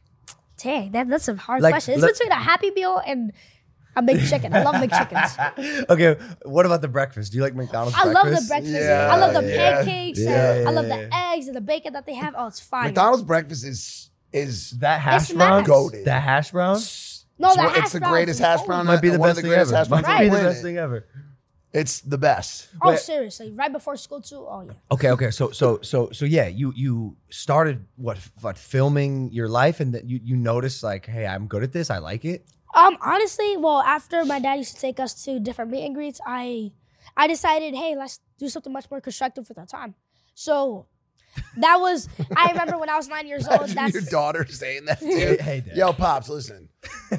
Speaker 2: Dang, that, that's a hard
Speaker 3: Like,
Speaker 2: question. It's
Speaker 3: let-
Speaker 2: between a Happy Meal and a big chicken. I love McChickens.
Speaker 3: Okay, what about the breakfast? Do you like McDonald's
Speaker 2: I
Speaker 3: breakfast?
Speaker 2: love the breakfast.
Speaker 4: Yeah,
Speaker 2: I love the
Speaker 4: yeah.
Speaker 2: pancakes.
Speaker 3: Yeah,
Speaker 2: and I love
Speaker 3: yeah,
Speaker 2: the eggs and the bacon that they have. Oh, it's fire.
Speaker 4: McDonald's breakfast is is
Speaker 3: That hash
Speaker 2: It's
Speaker 3: brown?
Speaker 2: nice.
Speaker 4: Goated.
Speaker 3: That hash brown?
Speaker 2: No,
Speaker 4: it's,
Speaker 2: that
Speaker 4: one-
Speaker 2: hash
Speaker 4: it's the
Speaker 2: brown
Speaker 4: greatest
Speaker 2: is
Speaker 4: hash
Speaker 2: always-
Speaker 4: brown.
Speaker 3: Might be the
Speaker 4: one
Speaker 3: best
Speaker 4: of the
Speaker 3: thing
Speaker 4: greatest
Speaker 3: ever.
Speaker 4: hash browns
Speaker 3: Might
Speaker 4: on
Speaker 3: be
Speaker 4: the
Speaker 3: the
Speaker 4: planet.
Speaker 3: best thing ever.
Speaker 4: It's the best.
Speaker 2: Oh,
Speaker 3: Wait.
Speaker 2: seriously, right before school too. Oh yeah.
Speaker 3: Okay, okay. So so so so yeah, you you started what what filming your life and that you you noticed like, hey, I'm good at this. I like it.
Speaker 2: Um, honestly, well, after my dad used to take us to different meet and greets, I, I decided, hey, let's do something much more constructive with our time. So, that was. I remember when I was nine years old.
Speaker 4: Imagine
Speaker 2: That's
Speaker 4: your daughter saying that
Speaker 3: Hey,
Speaker 4: too.
Speaker 3: hey, Dad.
Speaker 4: Yo, pops, listen.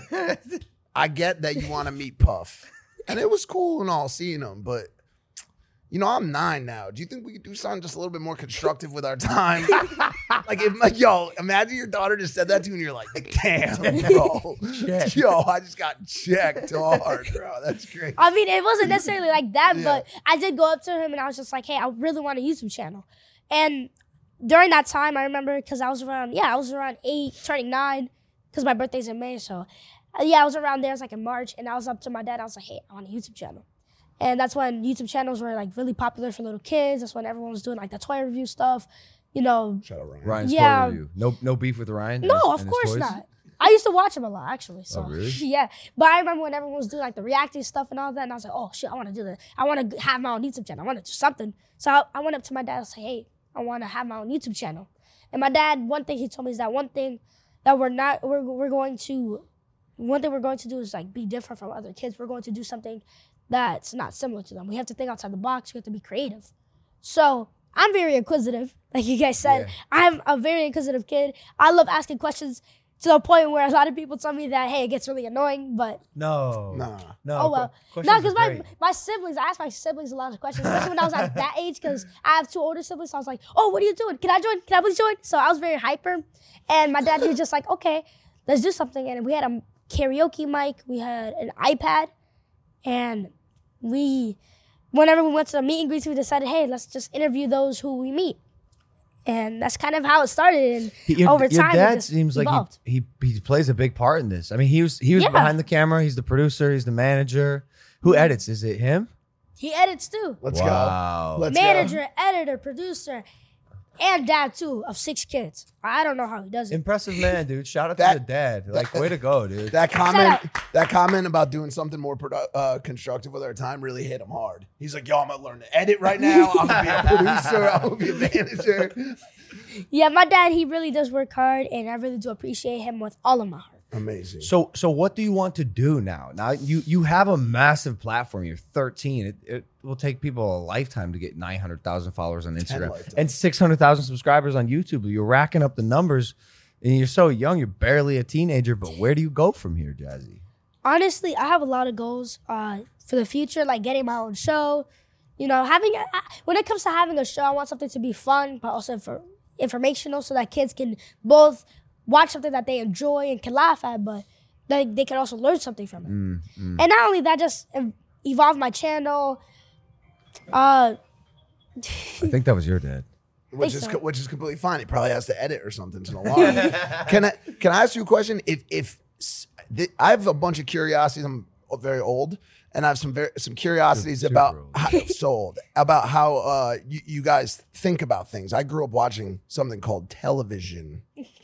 Speaker 4: I get that you want to meet Puff, and it was cool and all seeing him, but you know I'm nine now. Do you think we could do something just a little bit more constructive with our time? Like, if, like, yo, imagine your daughter just said that to you, and you're like, damn, bro,
Speaker 3: Check.
Speaker 4: yo, I just got checked hard, bro. That's great.
Speaker 2: I mean, it wasn't necessarily like that,
Speaker 4: Yeah.
Speaker 2: but I did go up to him and I was just like, hey, I really want a YouTube channel. And during that time, I remember because I was around, yeah, I was around eight, turning nine, because my birthday's in May. So, uh, yeah, I was around there. It was like in March, and I was up to my dad. I was like, hey, I want a YouTube channel. And that's when YouTube channels were like really popular for little kids. That's when everyone was doing like the toy review stuff, you know.
Speaker 4: Shout out Ryan.
Speaker 3: Ryan's
Speaker 2: Yeah.
Speaker 3: toy review. No no beef with Ryan? and
Speaker 2: No,
Speaker 3: his-
Speaker 2: of
Speaker 3: and his
Speaker 2: course
Speaker 3: toys?
Speaker 2: not. I used to watch him a lot, actually. So
Speaker 3: Oh, really?
Speaker 2: yeah, but I remember when everyone was doing like the reacting stuff and all that, and I was like, oh shit, I want to do that. I want to have my own YouTube channel. I want to do something. So I, I went up to my dad and said, hey, I want to have my own YouTube channel. And my dad, one thing he told me is that one thing that we're not, we're we're going to, one thing we're going to do is like be different from other kids. We're going to do something that's not similar to them. We have to think outside the box. We have to be creative. So I'm very inquisitive, like you guys said.
Speaker 3: Yeah.
Speaker 2: I'm a very inquisitive kid. I love asking questions to the point where a lot of people tell me that, hey, it gets really annoying, but
Speaker 3: No.
Speaker 4: Nah.
Speaker 3: No.
Speaker 2: oh well.
Speaker 3: que-
Speaker 2: No,
Speaker 3: questions
Speaker 2: because
Speaker 3: are
Speaker 2: my,
Speaker 3: great.
Speaker 2: my siblings, I asked my siblings a lot of questions, especially when I was at that age, because I have two older siblings. So I was like, oh, what are you doing? Can I join? Can I please join? So I was very hyper. And my dad, he was just like, okay, let's do something. And we had a karaoke mic, we had an iPad, and we, whenever we went to the meet and greets, we decided, hey, let's just interview those who we meet. And that's kind of how it started. And
Speaker 3: He- Your,
Speaker 2: over
Speaker 3: your
Speaker 2: time, it
Speaker 3: dad
Speaker 2: just
Speaker 3: seems like
Speaker 2: evolved.
Speaker 3: he, he he plays a big part in this. I mean, he was he was
Speaker 2: Yeah.
Speaker 3: behind the camera. He's the producer. He's the manager. Who edits? Is it him?
Speaker 2: He edits too.
Speaker 4: Let's
Speaker 3: Wow.
Speaker 4: go. Let's go.
Speaker 2: Manager, editor, producer, and dad too of six kids. I don't know how he does it.
Speaker 3: Impressive man, dude. Shout out
Speaker 4: That-
Speaker 3: to the dad. Like, way to go, dude.
Speaker 4: That comment,
Speaker 2: Shut
Speaker 4: that comment about doing something more produ- uh, constructive with our time really hit him hard. He's like, "Yo, I'm gonna learn to edit right now. I'm gonna be a producer. I'm gonna be a manager."
Speaker 2: Yeah, my dad, he really does work hard, and I really do appreciate him with all of my heart.
Speaker 4: Amazing.
Speaker 3: So so what do you want to do now? Now you you have a massive platform. You're thirteen. It, it will take people a lifetime to get nine hundred thousand followers on Instagram
Speaker 4: lifetimes.
Speaker 3: and six hundred thousand subscribers on YouTube. You're racking up the numbers, and you're so young. You're barely a teenager. But where do you go from here, Jazzy?
Speaker 2: Honestly, I have a lot of goals uh, for the future, like getting my own show. You know, having a, I- when it comes to having a show, I want something to be fun, but also for informational, so that kids can both watch something that they enjoy and can laugh at, but like they can also learn something from it.
Speaker 3: Mm, mm.
Speaker 2: And not only that, just ev- evolve my channel. Uh,
Speaker 3: I think that was your dad.
Speaker 4: Which
Speaker 2: Think
Speaker 4: is
Speaker 2: so.
Speaker 4: which is completely fine. He probably has to edit or something. It's an alarm. can I can I ask you a question? If if s- th- I have a bunch of curiosities, I'm very old, and I have some very some curiosities
Speaker 3: Super
Speaker 4: about
Speaker 3: old.
Speaker 4: how, so old about how uh, you, you guys think about things. I grew up watching something called television.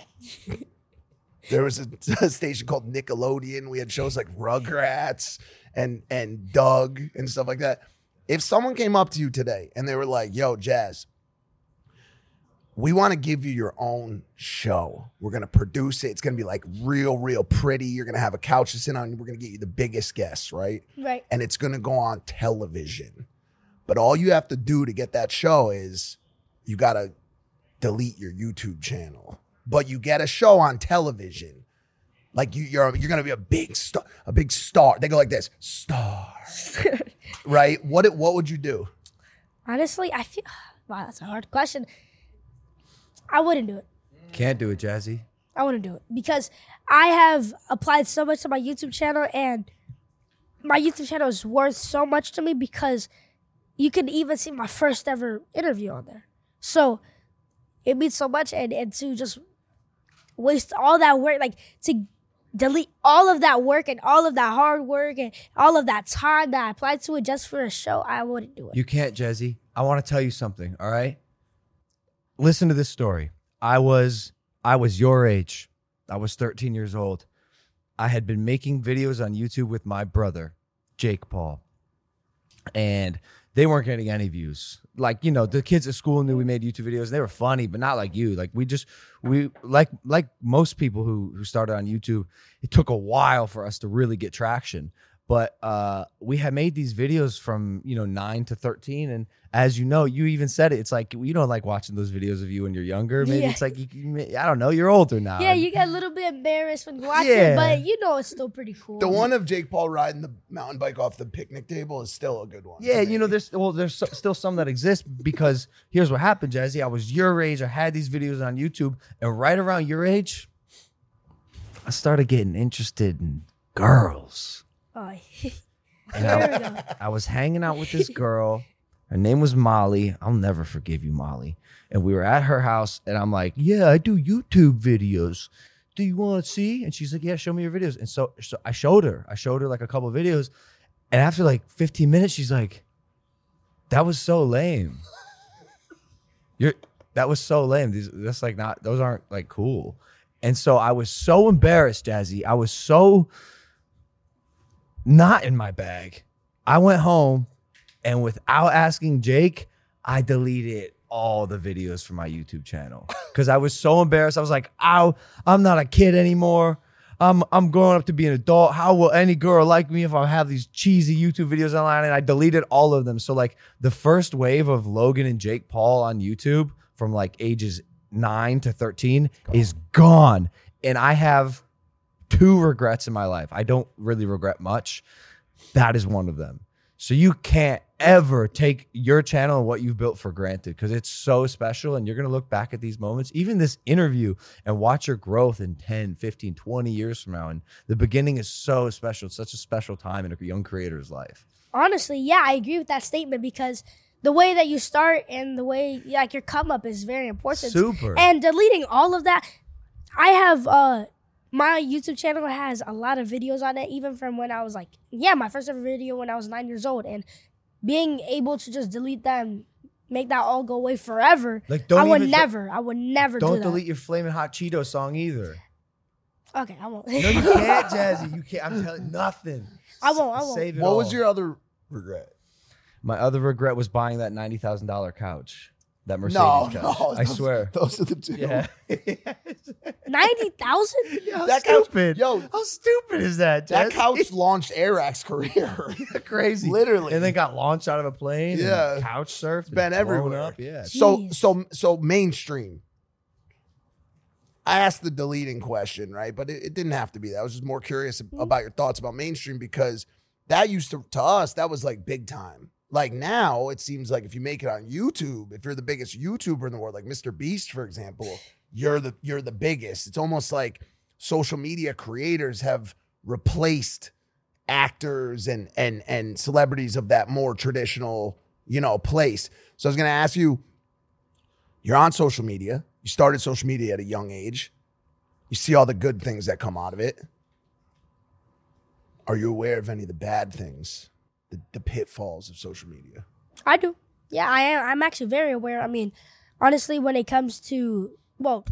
Speaker 4: There was a, a station called Nickelodeon. We had shows like Rugrats and and Doug and stuff like that. If someone came up to you today and they were like, "Yo, Jazz, we want to give you your own show. We're going to produce it. It's going to be like real, real pretty. You're going to have a couch to sit on. We're going to get you the biggest guests, right?
Speaker 2: right.
Speaker 4: And it's going to go on television. But all you have to do to get that show is you got to delete your YouTube channel. But you get a show on television. Like you, you're you're going to be a big star, a big star. They go like this, star, right? What it, what would you do?
Speaker 2: Honestly, I feel wow, that's a hard question. I wouldn't do it.
Speaker 3: Can't do it, Jazzy.
Speaker 2: I wouldn't do it because I have applied so much to my YouTube channel, and my YouTube channel is worth so much to me because you can even see my first ever interview on there. So it means so much, and, and to just waste all that work, like to delete all of that work and all of that hard work and all of that time that I applied to it just for a show, I wouldn't do it.
Speaker 3: You can't, Jazzy. I want to tell you something, all right? Listen to this story. I was I was your age. I was thirteen years old. I had been making videos on YouTube with my brother, Jake Paul. And they weren't getting any views. Like, you know, the kids at school knew we made YouTube videos. They were funny, but not like you. Like we just we like like most people who who started on YouTube, it took a while for us to really get traction. But uh, we had made these videos from, you know, nine to thirteen. And as you know, you even said it. It's like, you don't like watching those videos of you when you're younger. Maybe
Speaker 2: Yeah.
Speaker 3: it's like, you, you, I don't know, you're older now.
Speaker 2: Yeah, you get a little bit embarrassed when you watch
Speaker 3: Yeah.
Speaker 2: it, but you know it's still pretty cool.
Speaker 4: The one of Jake Paul riding the mountain bike off the picnic table is still a good one.
Speaker 3: Yeah,
Speaker 4: to me.
Speaker 3: you know, there's well, there's so, still some that exist because here's what happened, Jazzy. I was your age. I had these videos on YouTube, and right around your age, I started getting interested in girls.
Speaker 2: Oh,
Speaker 3: And
Speaker 2: there
Speaker 3: I,
Speaker 2: we go.
Speaker 3: I was hanging out with this girl. Her name was Molly. I'll never forgive you, Molly. And we were at her house, and I'm like, yeah, I do YouTube videos. Do you want to see? And she's like, yeah, show me your videos. And so, so I showed her. I showed her like a couple of videos. And after like fifteen minutes, she's like, that was so lame. You're that was so lame. These that's like not those aren't like cool. And so I was so embarrassed, Jazzy. I was so not in my bag. I went home and without asking Jake, I deleted all the videos from my YouTube channel because I was so embarrassed. I was like, "Ow, I'm not a kid anymore. I'm I'm growing up to be an adult. How will any girl like me if I have these cheesy YouTube videos online?" And I deleted all of them. So like the first wave of Logan and Jake Paul on YouTube from like ages nine to thirteen is gone. And I have two regrets in my life. I don't really regret much. That is one of them. So you can't ever take your channel and what you've built for granted because it's so special, and you're going to look back at these moments, even this interview, and watch your growth in ten, fifteen, twenty years from now. And the beginning is so special. It's such a special time in a young creator's life.
Speaker 2: Honestly, yeah, I agree with that statement because the way that you start and the way like your come up is very important.
Speaker 3: Super.
Speaker 2: And deleting all of that, I have uh my YouTube channel has a lot of videos on it, even from when I was like, yeah, my first ever video when I was nine years old, and being able to just delete them, make that all go away forever.
Speaker 3: Like, don't
Speaker 2: I would
Speaker 3: even-
Speaker 2: never, I would never
Speaker 3: Don't
Speaker 2: do that.
Speaker 3: delete your Flamin' Hot Cheeto song either.
Speaker 2: Okay, I won't.
Speaker 3: No, you can't, Jazzy. You can't. I'm telling nothing.
Speaker 2: I won't, I won't.
Speaker 3: Save it
Speaker 4: What
Speaker 3: all.
Speaker 4: was your other regret?
Speaker 3: My other regret was buying that ninety thousand dollars couch. That Mercedes
Speaker 4: No,
Speaker 3: couch.
Speaker 4: no,
Speaker 3: I
Speaker 4: those-
Speaker 3: swear.
Speaker 4: Those are the two.
Speaker 3: Yeah.
Speaker 2: ninety thousand?
Speaker 3: How
Speaker 4: That couch-
Speaker 3: stupid.
Speaker 4: yo,
Speaker 3: how stupid is that?
Speaker 4: That
Speaker 3: Jazzy?
Speaker 4: couch launched Airac's career.
Speaker 3: Crazy.
Speaker 4: Literally.
Speaker 3: And then got launched out of a plane.
Speaker 4: Yeah.
Speaker 3: And couch surfed. It's
Speaker 4: been everywhere.
Speaker 3: Up. Yeah.
Speaker 4: So
Speaker 2: Jeez.
Speaker 4: so so mainstream. I asked the deleting question, right? But it, it didn't have to be that. I was just more curious about your thoughts about mainstream because that used to to us, that was like big time. Like now, it seems like if you make it on YouTube, if you're the biggest YouTuber in the world, like Mister Beast, for example, you're the you're the biggest. It's almost like social media creators have replaced actors and and and celebrities of that more traditional, you know, place. So I was going to ask you, you're on social media. You started social media at a young age. You see all the good things that come out of it. Are you aware of any of the bad things, the, the pitfalls of social media?
Speaker 2: I do. Yeah, I am. I'm actually very aware. I mean, honestly, when it comes to, well,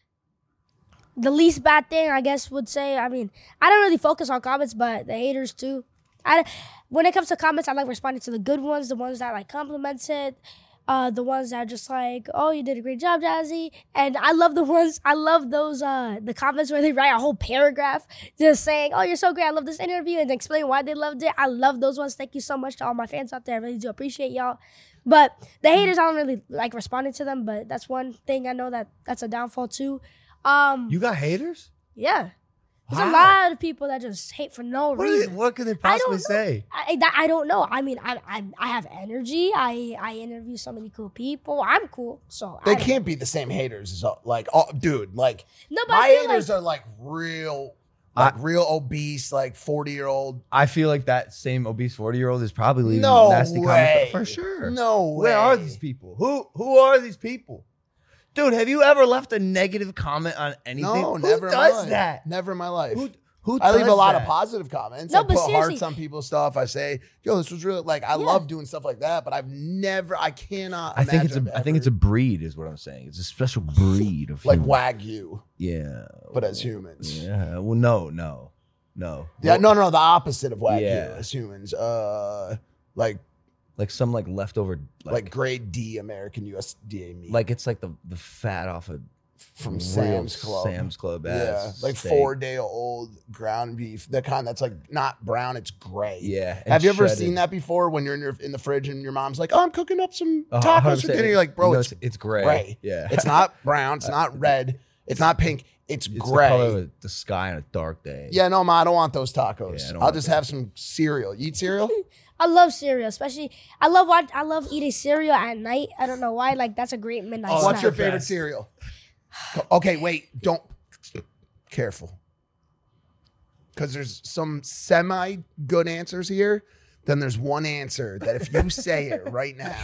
Speaker 2: the least bad thing, I guess, would say, I mean, I don't really focus on comments, but the haters too. I, when it comes to comments, I like responding to the good ones, the ones that like compliments it, uh, the ones that are just like, oh, you did a great job, Jazzy. And I love the ones, I love those, uh, the comments where they write a whole paragraph just saying, oh, you're so great, I love this interview, and explain why they loved it. I love those ones. Thank you so much to all my fans out there. I really do appreciate y'all. But the haters, I don't really like responding to them, but that's one thing I know that that's a downfall too. Um,
Speaker 3: You got haters?
Speaker 2: yeah. There's
Speaker 3: Wow.
Speaker 2: a lot of people that just hate for no
Speaker 3: What, are
Speaker 2: reason.
Speaker 3: they, what can they
Speaker 2: I
Speaker 3: possibly
Speaker 2: don't know.
Speaker 3: say?
Speaker 2: I, that, I don't know. I mean, I, I I have energy. I I interview so many cool people. I'm cool, so
Speaker 4: They
Speaker 2: I don't-
Speaker 4: can't be the same haters as, like, oh, dude, like,
Speaker 2: No, but
Speaker 4: my
Speaker 2: I feel
Speaker 4: haters
Speaker 2: like,
Speaker 4: are like real, like
Speaker 3: I-
Speaker 4: real obese, like forty year old.
Speaker 3: I feel like that same obese forty year old is probably leaving
Speaker 4: No
Speaker 3: nasty
Speaker 4: way.
Speaker 3: comments for sure.
Speaker 4: No way.
Speaker 3: Where are these people? Who who are these people? Dude, have you ever left a negative comment on anything?
Speaker 4: No,
Speaker 3: Who
Speaker 4: never in my
Speaker 3: does
Speaker 4: life.
Speaker 3: that?
Speaker 4: Never in my life.
Speaker 3: Who who
Speaker 4: I leave a
Speaker 3: does
Speaker 4: lot
Speaker 3: that?
Speaker 4: of positive comments.
Speaker 2: No,
Speaker 4: I
Speaker 2: but
Speaker 4: put hearts
Speaker 2: seriously-
Speaker 4: on people's stuff. I say, yo, this was really, like, I
Speaker 2: Yeah.
Speaker 4: love doing stuff like that, but I've never, I cannot
Speaker 3: I think it's a
Speaker 4: imagine
Speaker 3: I think it's a
Speaker 4: ever-
Speaker 3: breed is what I'm saying. It's a special breed of
Speaker 4: like
Speaker 3: human.
Speaker 4: Wagyu,
Speaker 3: Yeah.
Speaker 4: but as humans.
Speaker 3: Yeah. Well, no, no. No.
Speaker 4: Yeah, no, no, the opposite of Wagyu
Speaker 3: Yeah.
Speaker 4: as humans. Uh, like,
Speaker 3: Like some like leftover
Speaker 4: like,
Speaker 3: like
Speaker 4: grade D American U S D A meat.
Speaker 3: like it's like the the fat off of
Speaker 4: from
Speaker 3: real
Speaker 4: Sam's Club.
Speaker 3: Sam's Club
Speaker 4: Yeah,
Speaker 3: ass
Speaker 4: like
Speaker 3: steak.
Speaker 4: four day old ground beef. The kind that's like not brown, it's gray.
Speaker 3: Yeah. and
Speaker 4: Have you ever
Speaker 3: shredded.
Speaker 4: seen that before when you're in, your, in the fridge and your mom's like, oh, I'm cooking up some
Speaker 3: Uh,
Speaker 4: tacos
Speaker 3: one hundred
Speaker 4: for
Speaker 3: percent.
Speaker 4: dinner? You're like, bro,
Speaker 3: No,
Speaker 4: it's,
Speaker 3: it's, it's gray.
Speaker 4: gray.
Speaker 3: Yeah.
Speaker 4: it's not brown. It's not red. It's not pink. It's,
Speaker 3: It's
Speaker 4: gray.
Speaker 3: the color of the sky on a dark day.
Speaker 4: Yeah, no, ma, I don't want those tacos.
Speaker 3: Yeah, I don't
Speaker 4: I'll
Speaker 3: want
Speaker 4: just
Speaker 3: that.
Speaker 4: have some cereal. You eat cereal?
Speaker 2: I love cereal, especially I love watch, I love eating cereal at night. I don't know why. Like that's a great midnight
Speaker 3: Oh,
Speaker 2: snack.
Speaker 4: What's your
Speaker 3: the
Speaker 4: favorite
Speaker 3: best.
Speaker 4: cereal? Okay, wait. Don't. Careful. Because there's some semi good answers here. Then there's one answer that if you say it right now,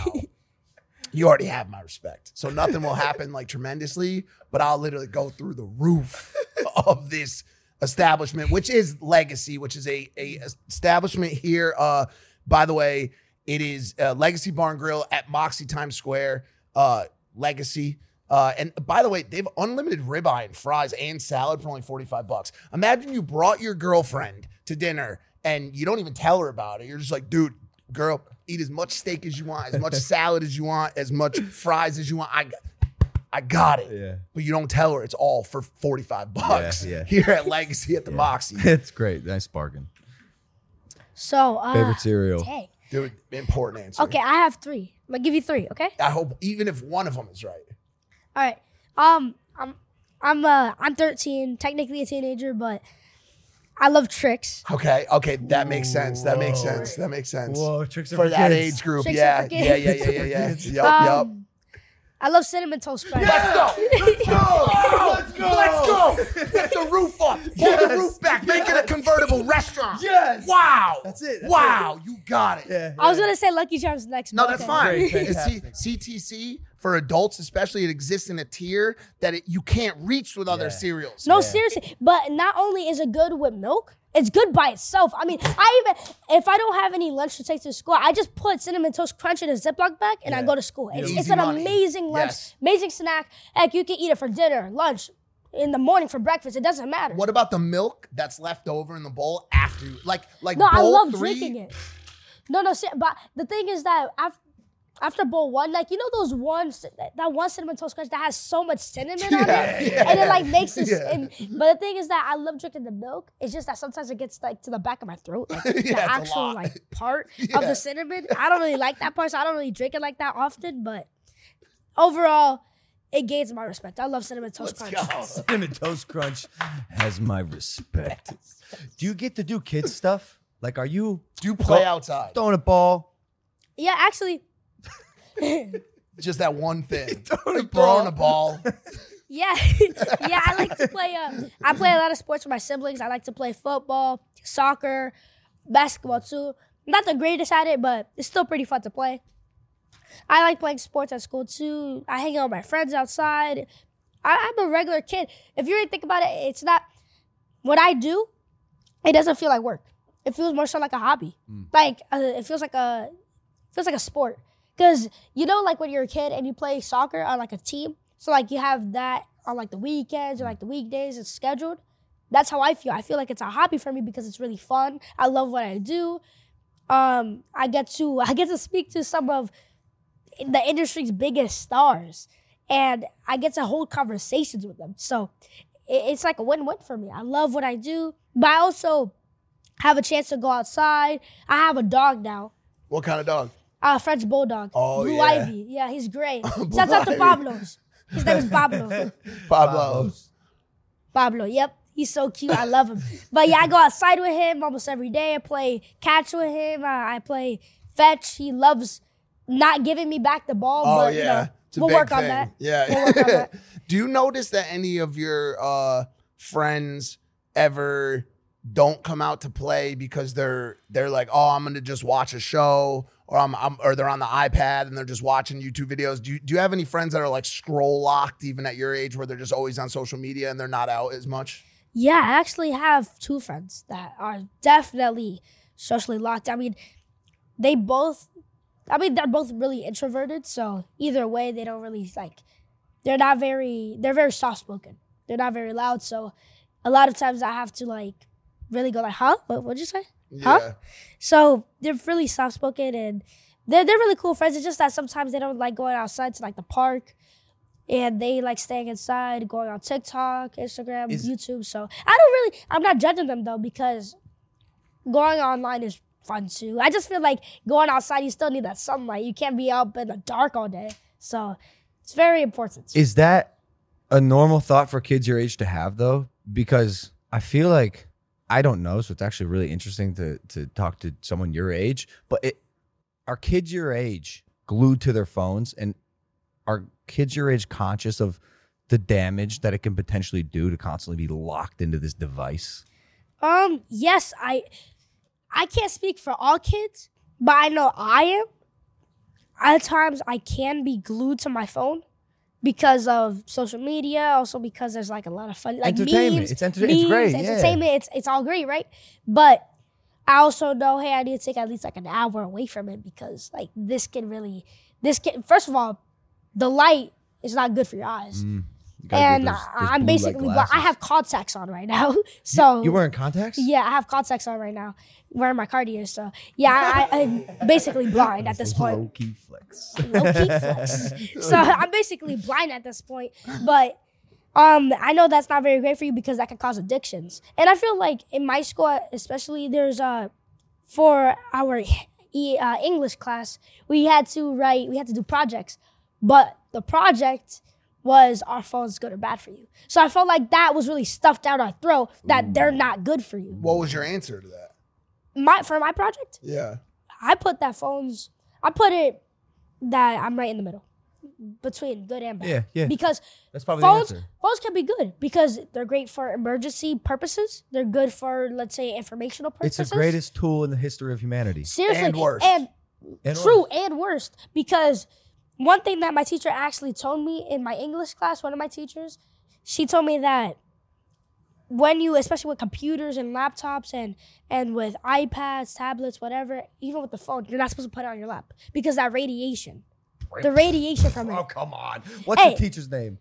Speaker 4: you already have my respect. So nothing will happen like tremendously, but I'll literally go through the roof of this establishment, which is Legacy, which is a, a establishment here. Uh, by the way, it is uh, Legacy Bar and Grill at Moxie Times Square. Uh, Legacy. Uh, and by the way, they have unlimited ribeye and fries and salad for only forty-five bucks. Imagine you brought your girlfriend to dinner and you don't even tell her about it. You're just like, dude, girl, eat as much steak as you want, as much salad as you want, as much fries as you want. I got, I got it.
Speaker 3: Yeah.
Speaker 4: But you don't tell her it's all for forty-five bucks
Speaker 3: Yeah, yeah.
Speaker 4: here at Legacy at the Moxie.
Speaker 3: It's great. Nice bargain.
Speaker 2: So uh,
Speaker 3: Favorite cereal.
Speaker 2: dang.
Speaker 4: Dude, important answer.
Speaker 2: Okay, I have three. I'm gonna give you three. Okay.
Speaker 4: I hope even if one of them is right.
Speaker 2: All right. Um, I'm I'm uh I'm thirteen, technically a teenager, but I love Trix.
Speaker 4: Okay, okay, that makes sense. That makes sense. That makes sense.
Speaker 3: Whoa, tricks
Speaker 4: For that age group,
Speaker 2: Tricks
Speaker 4: yeah,
Speaker 2: are for
Speaker 4: yeah, yeah,
Speaker 2: kids.
Speaker 4: yeah, yeah, yeah. Yep, yep.
Speaker 2: Um, I love cinnamon toast crunch.
Speaker 4: Let's go. Let's go. Let's go. Let's go. Get the roof up. Pull
Speaker 3: Yes.
Speaker 4: the roof back. Make it a convertible restaurant.
Speaker 3: Yes.
Speaker 4: Wow.
Speaker 3: That's it. That's
Speaker 4: wow. You got it.
Speaker 3: Yeah.
Speaker 2: I was gonna say Lucky Charms next.
Speaker 4: No,
Speaker 2: but
Speaker 4: that's
Speaker 2: okay.
Speaker 4: fine.
Speaker 3: Great,
Speaker 4: It's C-
Speaker 3: fantastic.
Speaker 4: C T C for adults, especially, it exists in a tier that it, you can't reach with other
Speaker 3: Yeah.
Speaker 4: cereals.
Speaker 2: No,
Speaker 3: Yeah.
Speaker 2: seriously. But not only is it good with milk, it's good by itself. I mean, I even if I don't have any lunch to take to school, I just put cinnamon toast crunch in a Ziploc bag and I
Speaker 3: Yeah.
Speaker 2: go to school. It's,
Speaker 4: Easy
Speaker 2: it's an
Speaker 4: money.
Speaker 2: amazing lunch,
Speaker 4: Yes.
Speaker 2: amazing snack. Heck, you can eat it for dinner, lunch, in the morning for breakfast. It doesn't matter.
Speaker 4: What about the milk that's left over in the bowl after? Like, like
Speaker 2: No, I
Speaker 4: bowl
Speaker 2: love
Speaker 4: three?
Speaker 2: drinking it. No, no, ser- but the thing is that after after bowl one, like you know those ones that one cinnamon toast crunch that has so much cinnamon on
Speaker 4: Yeah,
Speaker 2: it,
Speaker 4: yeah.
Speaker 2: and it like makes this.
Speaker 4: Yeah.
Speaker 2: And, but the thing is that I love drinking the milk. It's just that sometimes it gets like to the back of my throat, like
Speaker 4: Yeah,
Speaker 2: the
Speaker 4: it's a
Speaker 2: actual
Speaker 4: lot.
Speaker 2: like part of
Speaker 4: Yeah.
Speaker 2: the cinnamon. I don't really like that part, so I don't really drink it like that often. But overall, it gains my respect. I love cinnamon toast
Speaker 4: Let's
Speaker 2: crunch.
Speaker 4: go.
Speaker 3: Cinnamon Toast Crunch has my respect. Do you get to do kids stuff? Like, are you
Speaker 4: Do you play
Speaker 3: Go-
Speaker 4: outside?
Speaker 3: throwing a ball?
Speaker 2: Yeah, actually,
Speaker 4: Just that one thing.
Speaker 3: Throwing a
Speaker 4: Like throwing a ball.
Speaker 2: Yeah, yeah. I like to play. Uh, I play a lot of sports with my siblings. I like to play football, soccer, basketball too. Not the greatest at it, but it's still pretty fun to play. I like playing sports at school too. I hang out with my friends outside. I, I'm a regular kid. If you really think about it, it's not what I do. It doesn't feel like work. It feels more so like a hobby. Mm. Like uh, it feels like a feels like a sport. Cause you know, like when you're a kid and you play soccer on like a team. So like you have that on like the weekends or like the weekdays. It's scheduled. That's how I feel. I feel like it's a hobby for me because it's really fun. I love what I do. Um, I get to I get to speak to some of the industry's biggest stars, and I get to hold conversations with them. So it, it's like a win-win for me. I love what I do, but I also have a chance to go outside. I have a dog now.
Speaker 4: What kind of dog?
Speaker 2: Uh, French Bulldog.
Speaker 4: Oh,
Speaker 2: Blue
Speaker 4: yeah.
Speaker 2: Ivy. Yeah, he's great. Shout out to Pablo's. His name is Pablo.
Speaker 4: Pablo.
Speaker 2: Pablo, yep. He's so cute. I love him. But yeah, I go outside with him almost every day. I play catch with him. Uh, I play fetch. He loves not giving me back the ball.
Speaker 4: Oh,
Speaker 2: but,
Speaker 4: yeah.
Speaker 2: You know,
Speaker 4: it's a
Speaker 2: we'll
Speaker 4: big
Speaker 2: work
Speaker 4: thing.
Speaker 2: on that.
Speaker 4: Yeah.
Speaker 2: We'll work on that.
Speaker 4: Do you notice that any of your uh, friends ever don't come out to play because they're they're like, oh, I'm gonna just watch a show, or I'm, I'm or they're on the iPad and they're just watching YouTube videos? Do you, do you have any friends that are like scroll locked even at your age, where they're just always on social media and they're not out as much?
Speaker 2: Yeah, I actually have two friends that are definitely socially locked. I mean, they both, I mean, they're both really introverted. So either way, they don't really like, they're not very, they're very soft-spoken. They're not very loud. So a lot of times I have to like really go like, huh? What, what'd you say? Huh?
Speaker 4: Yeah.
Speaker 2: So they're really soft-spoken and they're, they're really cool friends. It's just that sometimes they don't like going outside to like the park. And they like staying inside, going on TikTok, Instagram,
Speaker 3: Is-
Speaker 2: YouTube. So I don't really, I'm not judging them though, because going online is fun too. I just feel like going outside, you still need that sunlight. You can't be up in the dark all day. So it's very important.
Speaker 3: Is that a normal thought for kids your age to have though? Because I feel like, I don't know, so it's actually really interesting to to talk to someone your age. But it, are kids your age glued to their phones, and are kids your age conscious of the damage that it can potentially do to constantly be locked into this device?
Speaker 2: Um, yes, I I can't speak for all kids, but I know I am. At times I can be glued to my phone because of social media, also because there's like a lot of fun, like
Speaker 3: Entertainment.
Speaker 2: memes,
Speaker 3: It's entertainment. It's
Speaker 2: memes,
Speaker 3: great, yeah.
Speaker 2: entertainment. It's it's all great, right? But I also know, hey, I need to take at least like an hour away from it because like this can really, this can, first of all, the light is not good for your eyes.
Speaker 3: Mm, you gotta get
Speaker 2: And
Speaker 3: those- those
Speaker 2: I'm
Speaker 3: blue light
Speaker 2: basically, bli- I
Speaker 3: glasses.
Speaker 2: have contacts on right now. So
Speaker 3: You wearing contacts?
Speaker 2: yeah, I have contacts on right now, wearing my Cartiers. So yeah, I, I'm basically blind at this point.
Speaker 3: Low key flex.
Speaker 2: Low key flex. So I'm basically blind at this point. But um, I know that's not very great for you because that can cause addictions. And I feel like in my school, especially, there's uh for our e, uh, English class, we had to write, we had to do projects, but the project was our phone's good or bad for you. So I felt like that was really stuffed down our throat that they're not good for you.
Speaker 4: What was your answer to that?
Speaker 2: My for my project,
Speaker 4: Yeah.
Speaker 2: I put that phones, I put it that I'm right in the middle between good and bad.
Speaker 3: Yeah, yeah.
Speaker 2: Because
Speaker 3: That's probably
Speaker 2: phones,
Speaker 3: the answer.
Speaker 2: phones can be good because they're great for emergency purposes. They're good for, let's say, informational
Speaker 3: It's
Speaker 2: purposes.
Speaker 3: the greatest tool in the history of humanity.
Speaker 2: Seriously.
Speaker 4: And worst.
Speaker 2: And
Speaker 3: And
Speaker 2: true
Speaker 3: worse.
Speaker 2: and worst. Because one thing that my teacher actually told me in my English class, one of my teachers, she told me that when you, especially with computers and laptops and, and with iPads, tablets, whatever, even with the phone, you're not supposed to put it on your lap because that radiation, the radiation from
Speaker 3: Oh,
Speaker 2: it.
Speaker 3: come on. What's
Speaker 2: Hey.
Speaker 3: your teacher's name?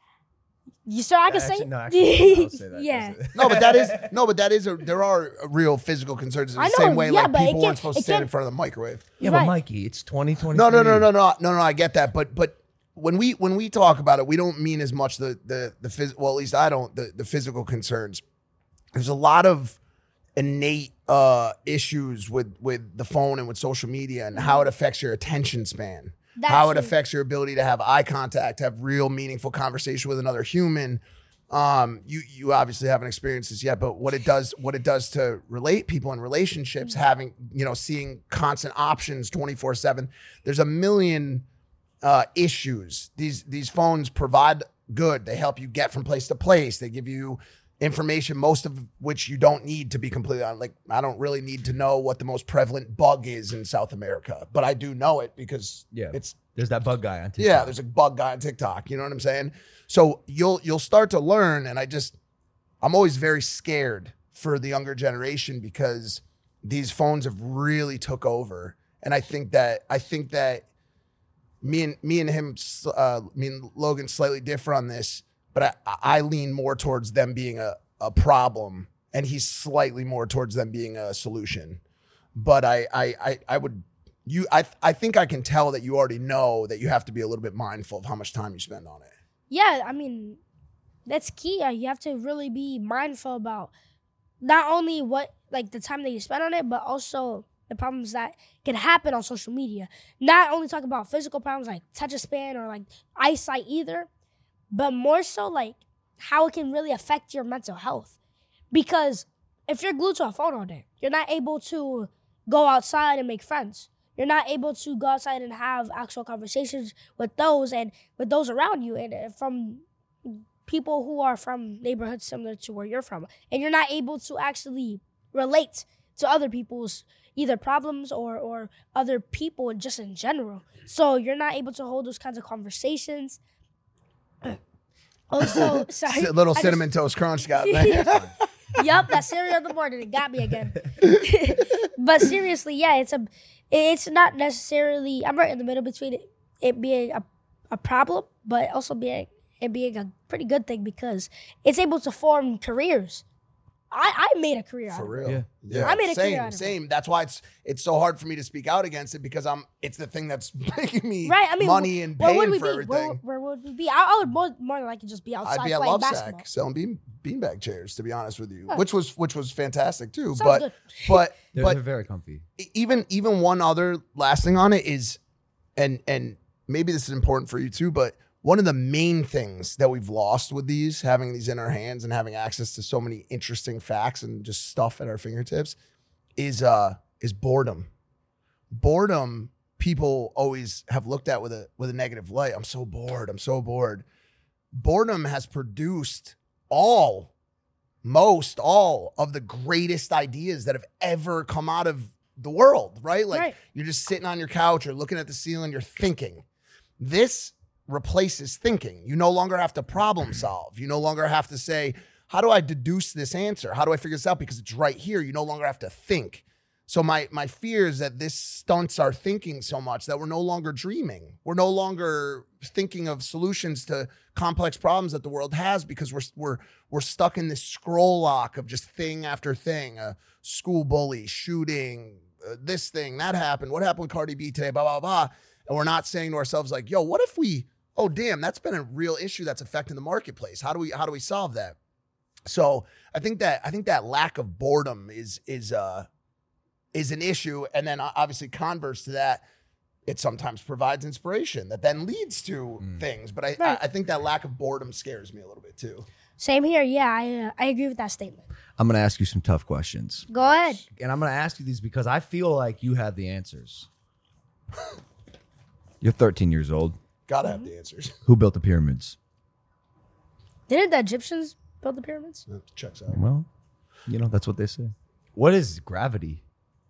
Speaker 2: You sure I can
Speaker 3: Actually,
Speaker 2: say?
Speaker 3: no, actually, I'll say that.
Speaker 2: Yeah.
Speaker 3: I'll say that.
Speaker 4: No, but that is no, but that is a. There are real physical concerns in the
Speaker 2: I know,
Speaker 4: same way,
Speaker 2: yeah,
Speaker 4: like
Speaker 2: but it
Speaker 4: people
Speaker 2: can-
Speaker 4: weren't supposed
Speaker 2: it
Speaker 4: to stand
Speaker 2: can-
Speaker 4: in front of the microwave.
Speaker 3: Yeah,
Speaker 2: Right.
Speaker 3: but Mikey, it's twenty twenty.
Speaker 4: No, no, no, no, no, no, no. I get that, but but when we when we talk about it, we don't mean as much the the the phys- well, at least I don't the the physical concerns. There's a lot of innate uh, issues with with the phone and with social media and how it affects your attention span,
Speaker 2: That's
Speaker 4: how it
Speaker 2: true.
Speaker 4: affects your ability to have eye contact, have real meaningful conversation with another human. Um, you you obviously haven't experienced this yet, but what it does what it does to relate people in relationships, having you know seeing constant options twenty-four seven. There's a million uh, issues. These these phones provide good. They help you get from place to place. They give you information, most of which you don't need to be completely on. Like, I don't really need to know what the most prevalent bug is in South America, but I do know it because
Speaker 3: Yeah.
Speaker 4: it's
Speaker 3: There's that bug guy on TikTok.
Speaker 4: yeah, there's a bug guy on TikTok. You know what I'm saying? So you'll you'll start to learn, and I just I'm always very scared for the younger generation because these phones have really took over, and I think that I think that me and me and him, uh, me and Logan, slightly differ on this, but I I lean more towards them being a a problem, and he's slightly more towards them being a solution. But I I I, I would. You, I, I think I can tell that you already know that you have to be a little bit mindful of how much time you spend on it.
Speaker 2: Yeah, I mean, that's key. Uh, You have to really be mindful about not only what, like, the time that you spend on it, but also the problems that can happen on social media. Not only talk about physical problems like attention span or, like, eyesight either, but more so, like, how it can really affect your mental health. Because if you're glued to a phone all day, you're not able to go outside and make friends. You're not able to go outside and have actual conversations with those and with those around you and from people who are from neighborhoods similar to where you're from. And you're not able to actually relate to other people's either problems or, or other people just in general. So you're not able to hold those kinds of conversations. Also, sorry.
Speaker 4: A little
Speaker 2: I
Speaker 4: cinnamon
Speaker 2: just-
Speaker 4: toast crunch got there.
Speaker 2: Yup, that cereal in the morning, it got me again. But seriously, yeah, it's a, it's not necessarily. I'm right in the middle between it, it being a, a problem, but also being it being a pretty good thing because it's able to form careers. I, I made a career out
Speaker 4: For
Speaker 2: of it.
Speaker 4: real.
Speaker 3: Yeah.
Speaker 4: Yeah.
Speaker 2: I made a
Speaker 4: same,
Speaker 2: career out of it.
Speaker 4: same. That's why it's it's so hard for me to speak out against it because I'm it's the thing that's making me
Speaker 2: Right, I mean,
Speaker 4: money
Speaker 2: wh-
Speaker 4: and
Speaker 2: where
Speaker 4: paying
Speaker 2: would we
Speaker 4: for
Speaker 2: be?
Speaker 4: everything.
Speaker 2: Where, where would we be? I, I would more, more than likely just be outside
Speaker 4: I'd be at
Speaker 2: playing
Speaker 4: Lovesack
Speaker 2: basketball.
Speaker 4: selling bean beanbag chairs, to be honest with you,
Speaker 2: Huh.
Speaker 4: which was which was fantastic too.
Speaker 2: Sounds
Speaker 4: but
Speaker 2: good.
Speaker 4: but
Speaker 3: They're,
Speaker 4: but
Speaker 3: they're very comfy.
Speaker 4: even even one other last thing on it is, and and maybe this is important for you too, but one of the main things that we've lost with these, having these in our hands and having access to so many interesting facts and just stuff at our fingertips, is uh is boredom. Boredom, people always have looked at with a with a negative light. I'm so bored. I'm so bored. Boredom has produced all, most all of the greatest ideas that have ever come out of the world, right? Like
Speaker 2: Right.
Speaker 4: you're just sitting on your couch or looking at the ceiling, you're thinking. This replaces thinking. You no longer have to problem solve. You no longer have to say, how do I deduce this answer? How do I figure this out? Because it's right here. You no longer have to think. So my my fear is that this stunts our thinking so much that we're no longer dreaming. We're no longer thinking of solutions to complex problems that the world has because we're we're we're stuck in this scroll lock of just thing after thing. A school bully, shooting, uh, this thing, that happened. What happened with Cardi B today? Blah blah blah. And we're not saying to ourselves like, yo, what if we? Oh damn, that's been a real issue that's affecting the marketplace. How do we how do we solve that? So I think that I think that lack of boredom is is uh is an issue, and then obviously converse to that, it sometimes provides inspiration that then leads to
Speaker 3: Mm.
Speaker 4: things. But I,
Speaker 2: Right.
Speaker 4: I I think that lack of boredom scares me a little bit too.
Speaker 2: Same here. Yeah, I uh, I agree with that statement.
Speaker 3: I'm going to ask you some tough questions.
Speaker 2: Go ahead.
Speaker 3: And I'm going to ask you these because I feel like you have the answers. You're thirteen years old.
Speaker 4: Gotta have the answers.
Speaker 3: Who built the pyramids?
Speaker 2: Didn't the Egyptians build the pyramids?
Speaker 4: That checks out.
Speaker 3: Well, you know, that's what they say. What is gravity?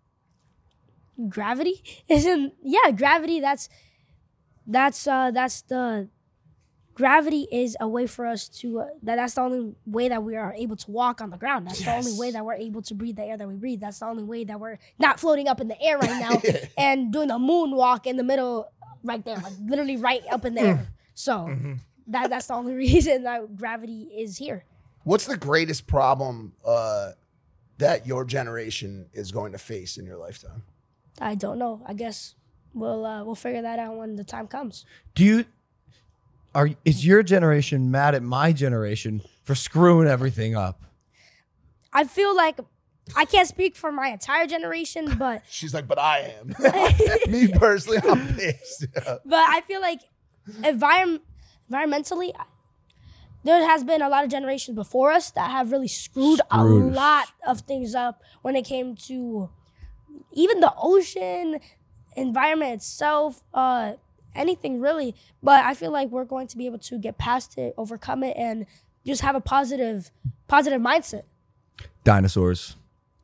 Speaker 2: Gravity isn't. Yeah, gravity. That's that's uh that's the gravity is a way for us to. Uh, that that's the only way that we are able to walk on the ground. That's the only
Speaker 4: Yes.
Speaker 2: way that we're able to breathe the air that we breathe. That's the only way that we're not floating up in the air right now and doing a moonwalk in the middle, right there, like literally right up in the air. So that that's the only reason that gravity is here.
Speaker 4: What's the greatest problem uh, that your generation is going to face in your lifetime?
Speaker 2: I don't know. I guess we'll uh, we'll figure that out when the time comes.
Speaker 3: Do you are is your generation mad at my generation for screwing everything up?
Speaker 2: I feel like I can't speak for my entire generation, but
Speaker 4: She's like, but I am. Me personally, I'm pissed.
Speaker 2: but I feel like environment environmentally, there has been a lot of generations before us that have really screwed,
Speaker 3: Screwed.
Speaker 2: a lot of things up when it came to even the ocean, environment itself, uh, anything really. But I feel like we're going to be able to get past it, overcome it, and just have a positive, positive mindset.
Speaker 3: Dinosaurs.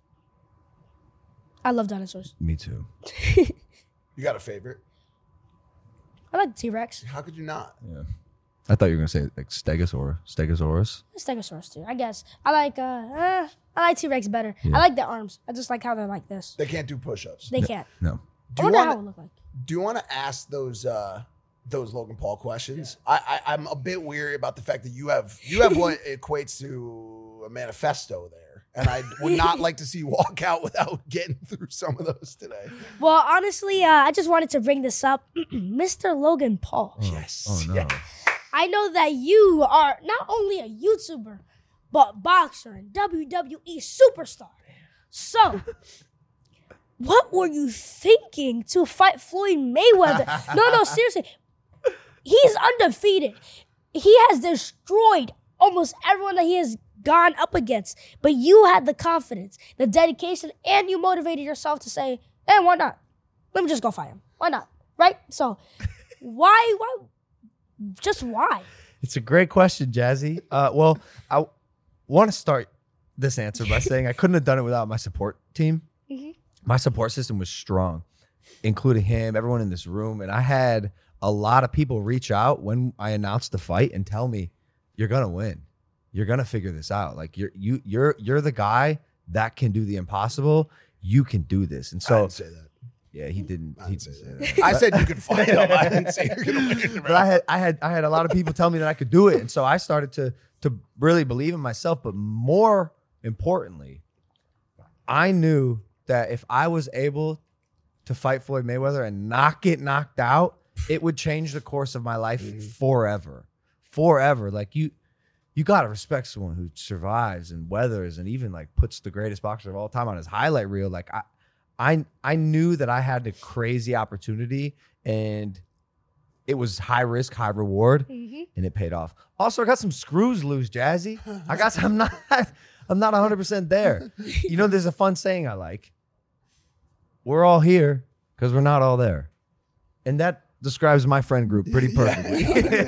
Speaker 2: I love dinosaurs.
Speaker 3: Me too.
Speaker 4: You got a favorite?
Speaker 2: I like T-Rex.
Speaker 4: How could you not?
Speaker 3: Yeah. I thought you were gonna say like Stegosaur, Stegosaurus.
Speaker 2: Stegosaurus too, I guess. I like uh, uh I like T-Rex better.
Speaker 3: Yeah.
Speaker 2: I like the arms. I just like how they're like this.
Speaker 4: They can't do push-ups.
Speaker 2: They can't.
Speaker 3: No.
Speaker 4: Do
Speaker 2: I
Speaker 4: you
Speaker 2: wonder how
Speaker 4: want
Speaker 2: it would look like.
Speaker 4: Do you want to ask those uh, those Logan Paul questions? I, I I'm a bit weary about the fact that you have you have what equates to a manifesto there, and I would not like to see you walk out without getting through some of those today.
Speaker 2: Well, honestly, uh, I just wanted to bring this up. Mister Logan Paul.
Speaker 4: Yes.
Speaker 3: Oh no.
Speaker 4: Yes.
Speaker 2: I know that you are not only a YouTuber, but boxer and W W E superstar. So, what were you thinking to fight Floyd Mayweather? No, no, seriously. He's undefeated. He has destroyed almost everyone that he has gone up against. But you had the confidence, the dedication, and you motivated yourself to say, hey, why not? Let me just go fight him. Why not? Right? So, why, why? Just why?
Speaker 3: It's a great question, Jazzy. Uh, well, I want to start this answer by saying I couldn't have done it without my support team.
Speaker 2: Mm-hmm.
Speaker 3: My support system was strong, including him, everyone in this room. And I had a lot of people reach out when I announced the fight and tell me, you're going to win. You're going to figure this out. Like you're, you, you're, you're the guy that can do the impossible. You can do this. And
Speaker 4: I
Speaker 3: so,
Speaker 4: didn't say that.
Speaker 3: yeah, he didn't,
Speaker 4: I
Speaker 3: he
Speaker 4: didn't say
Speaker 3: didn't
Speaker 4: that.
Speaker 3: say that.
Speaker 4: I said you could fight him. I didn't say you're gonna win.
Speaker 3: But I had, I had, I had a lot of people tell me that I could do it. And so I started to, to really believe in myself. But more importantly, I knew that if I was able to fight Floyd Mayweather and not get knocked out, it would change the course of my life
Speaker 4: Mhm.
Speaker 3: forever, forever. Like you, you got to respect someone who survives and weathers and even like puts the greatest boxer of all time on his highlight reel. Like I, I, I knew that I had a crazy opportunity and it was high risk, high reward,
Speaker 2: Mm-hmm.
Speaker 3: and it paid off. Also, I got some screws loose, Jazzy. I got some, I'm not, I'm not one hundred percent there. You know, there's a fun saying I like. We're all here because we're not all there. And that describes my friend group pretty perfectly.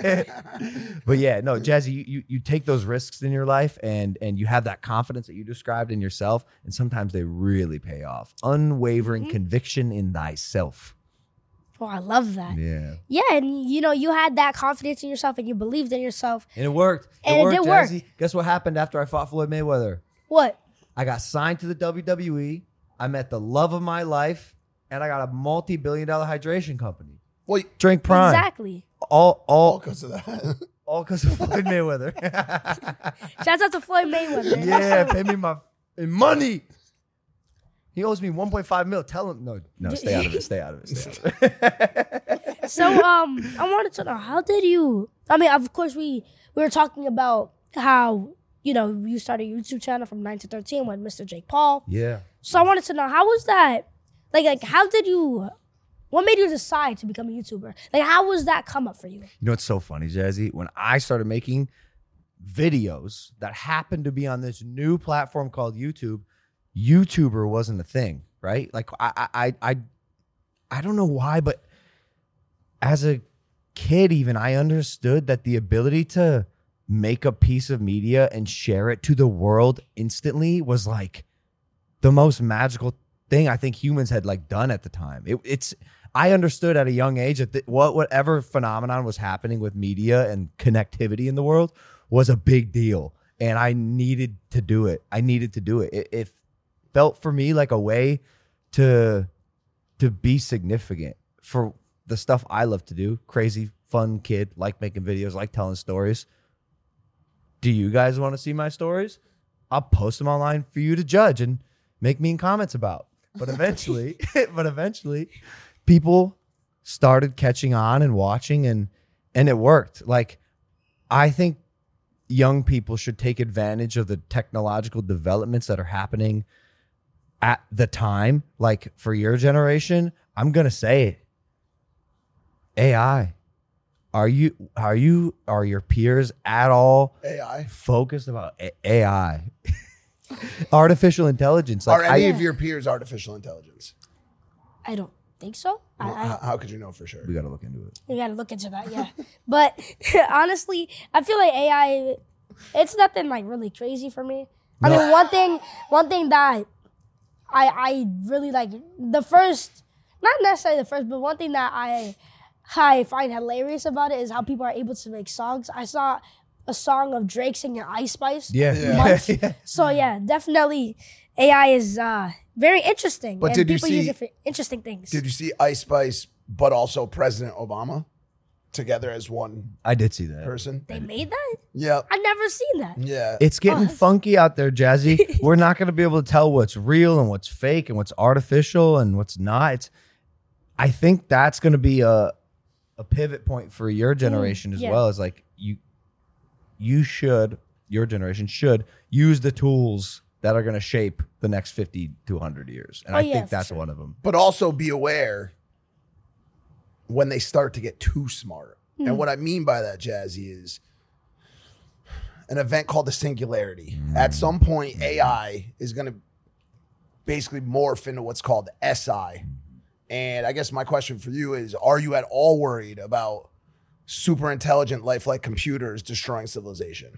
Speaker 3: But yeah, no, Jazzy, you, you you take those risks in your life and and you have that confidence that you described in yourself, and sometimes they really pay off. Unwavering
Speaker 2: Mhm.
Speaker 3: conviction in thyself.
Speaker 2: Oh, I love that.
Speaker 3: Yeah.
Speaker 2: Yeah, and you know, you had that confidence in yourself and you believed in yourself.
Speaker 3: And it worked. It
Speaker 2: And it
Speaker 3: worked,
Speaker 2: did work.
Speaker 3: Jazzy. Guess what happened after I fought Floyd Mayweather?
Speaker 2: What?
Speaker 3: I got signed to the W W E. I met the love of my life, and I got a multi-billion dollar hydration company.
Speaker 4: Well,
Speaker 3: Drink Prime.
Speaker 2: Exactly.
Speaker 3: All,
Speaker 4: all
Speaker 3: all,
Speaker 4: because of that.
Speaker 3: all because of Floyd Mayweather.
Speaker 2: Shouts out to Floyd Mayweather.
Speaker 3: Yeah, pay me my money. He owes me one point five mil. Tell him no, no, stay out of it. Stay out of it. Stay out of it.
Speaker 2: So um, I wanted to know, how did you? I mean, of course we we were talking about how, you know, you started a YouTube channel from nine to thirteen with Mister Jake Paul.
Speaker 3: Yeah.
Speaker 2: So I wanted to know, how was that? Like, like how did you? What made you decide to become a YouTuber? Like, how was that come up for you?
Speaker 3: You know what's so funny, Jazzy? When I started making videos that happened to be on this new platform called YouTube, YouTuber wasn't a thing, right? Like I, I, I, I don't know why, but as a kid, even I understood that the ability to make a piece of media and share it to the world instantly was like the most magical thing I think humans had like done at the time. It, it's I understood at a young age that the, what whatever phenomenon was happening with media and connectivity in the world was a big deal, and I needed to do it. I needed to do it. It, it felt for me like a way to to be significant for the stuff I love to do. Crazy, fun kid, like making videos, like telling stories. Do you guys want to see my stories? I'll post them online for you to judge and make mean comments about. But eventually, but eventually, people started catching on and watching, and and it worked. Like, I think young people should take advantage of the technological developments that are happening at the time. Like, for your generation, I'm gonna say it. A I. Are you are you are your peers at all
Speaker 4: A I.
Speaker 3: focused about A- AI? Artificial intelligence. Like
Speaker 4: Are any
Speaker 3: I,
Speaker 4: of your peers artificial intelligence?
Speaker 2: I don't think so. I,
Speaker 4: Well,
Speaker 2: I,
Speaker 4: how, how could you know for sure?
Speaker 3: We got to look into it.
Speaker 2: You gotta look into that, yeah. But honestly, I feel like A I, it's nothing like really crazy for me. I
Speaker 3: No.
Speaker 2: mean, one thing, one thing that I I really like the first, not necessarily the first, but one thing that I I find hilarious about it is how people are able to make songs. I saw a song of Drake singing Ice Spice.
Speaker 3: Yeah.
Speaker 4: Yeah.
Speaker 2: once.
Speaker 3: Yeah.
Speaker 2: So yeah, definitely A I is uh, very interesting.
Speaker 4: But
Speaker 2: and
Speaker 4: did you
Speaker 2: people use
Speaker 4: see-
Speaker 2: it for interesting things.
Speaker 4: Did you see Ice Spice, but also President Obama together as one
Speaker 3: I did see that.
Speaker 4: person?
Speaker 2: they made that?
Speaker 4: Yeah.
Speaker 2: I've never seen that.
Speaker 4: Yeah.
Speaker 3: It's getting
Speaker 2: Oh.
Speaker 3: funky out there, Jazzy. We're not going to be able to tell what's real and what's fake and what's artificial and what's not. It's, I think that's going to be a a pivot point for your generation as
Speaker 2: yeah.
Speaker 3: well. Is like you you should your generation should use the tools that are going to shape the next fifty to one hundred years, and
Speaker 2: Oh,
Speaker 3: I
Speaker 2: yeah,
Speaker 3: think
Speaker 2: for
Speaker 3: that's
Speaker 2: sure.
Speaker 3: one of them.
Speaker 4: But also be aware when they start to get too smart.
Speaker 2: Hmm.
Speaker 4: And what I mean by that, Jazzy, is an event called the Singularity. At some point, A I is going to basically morph into what's called S I. And I guess my question for you is, are you at all worried about super intelligent, lifelike computers destroying civilization?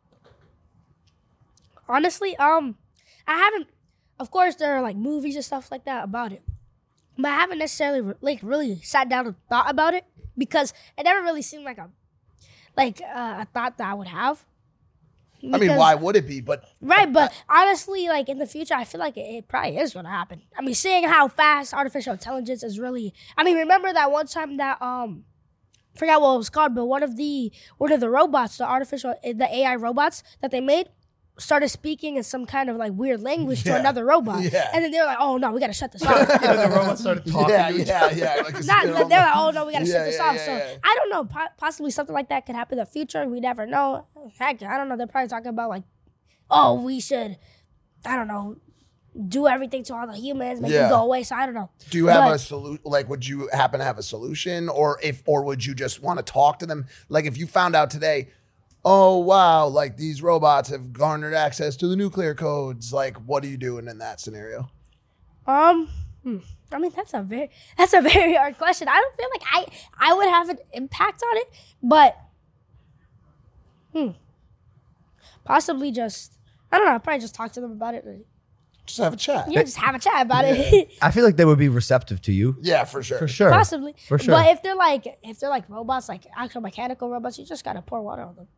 Speaker 2: Honestly, um, I haven't. Of course, there are like movies and stuff like that about it, but I haven't necessarily like really sat down and thought about it because it never really seemed like a like uh, a thought that I would have.
Speaker 4: I mean,
Speaker 2: Because-
Speaker 4: why would it be? But
Speaker 2: Right, but honestly, like in the future, I feel like it, it probably is going to happen. I mean, seeing how fast artificial intelligence is really. I mean, remember that one time that um, forgot what it was called, but one of the one of the robots, the artificial, the A I robots that they made, started speaking in some kind of like weird language
Speaker 4: Yeah.
Speaker 2: to another robot,
Speaker 4: Yeah.
Speaker 2: and then they were like, "Oh no, we got to shut this off."
Speaker 3: the robot started
Speaker 4: yeah, yeah, yeah. Like it's
Speaker 2: Not,
Speaker 4: been
Speaker 2: they're
Speaker 4: almost-
Speaker 2: like, "Oh no, we got to
Speaker 4: Yeah,
Speaker 2: shut this
Speaker 4: yeah,
Speaker 2: off."
Speaker 4: yeah,
Speaker 2: so
Speaker 4: yeah.
Speaker 2: I don't know. Po- possibly something like that could happen in the future. We never know. Heck, I don't know. They're probably talking about like, oh, we should, I don't know, do everything to all the humans, make
Speaker 4: Yeah.
Speaker 2: them go away. So I don't know.
Speaker 4: Do you have
Speaker 2: But-
Speaker 4: a solution? Like, would you happen to have a solution, or if, or would you just want to talk to them? Like, if you found out today, oh wow, like these robots have garnered access to the nuclear codes. Like, what are you doing in that scenario?
Speaker 2: Um, hmm, I mean that's a very that's a very hard question. I don't feel like I I would have an impact on it, but hmm, possibly just I don't know. I'd probably just talk to them about it.
Speaker 4: Just have a chat.
Speaker 2: Yeah, just have a chat about it.
Speaker 3: I feel like they would be receptive to you
Speaker 4: Yeah, for sure.
Speaker 3: for sure.
Speaker 2: Possibly,
Speaker 3: For sure.
Speaker 2: But if they're like if they're like robots, like actual mechanical robots, you just gotta pour water on them.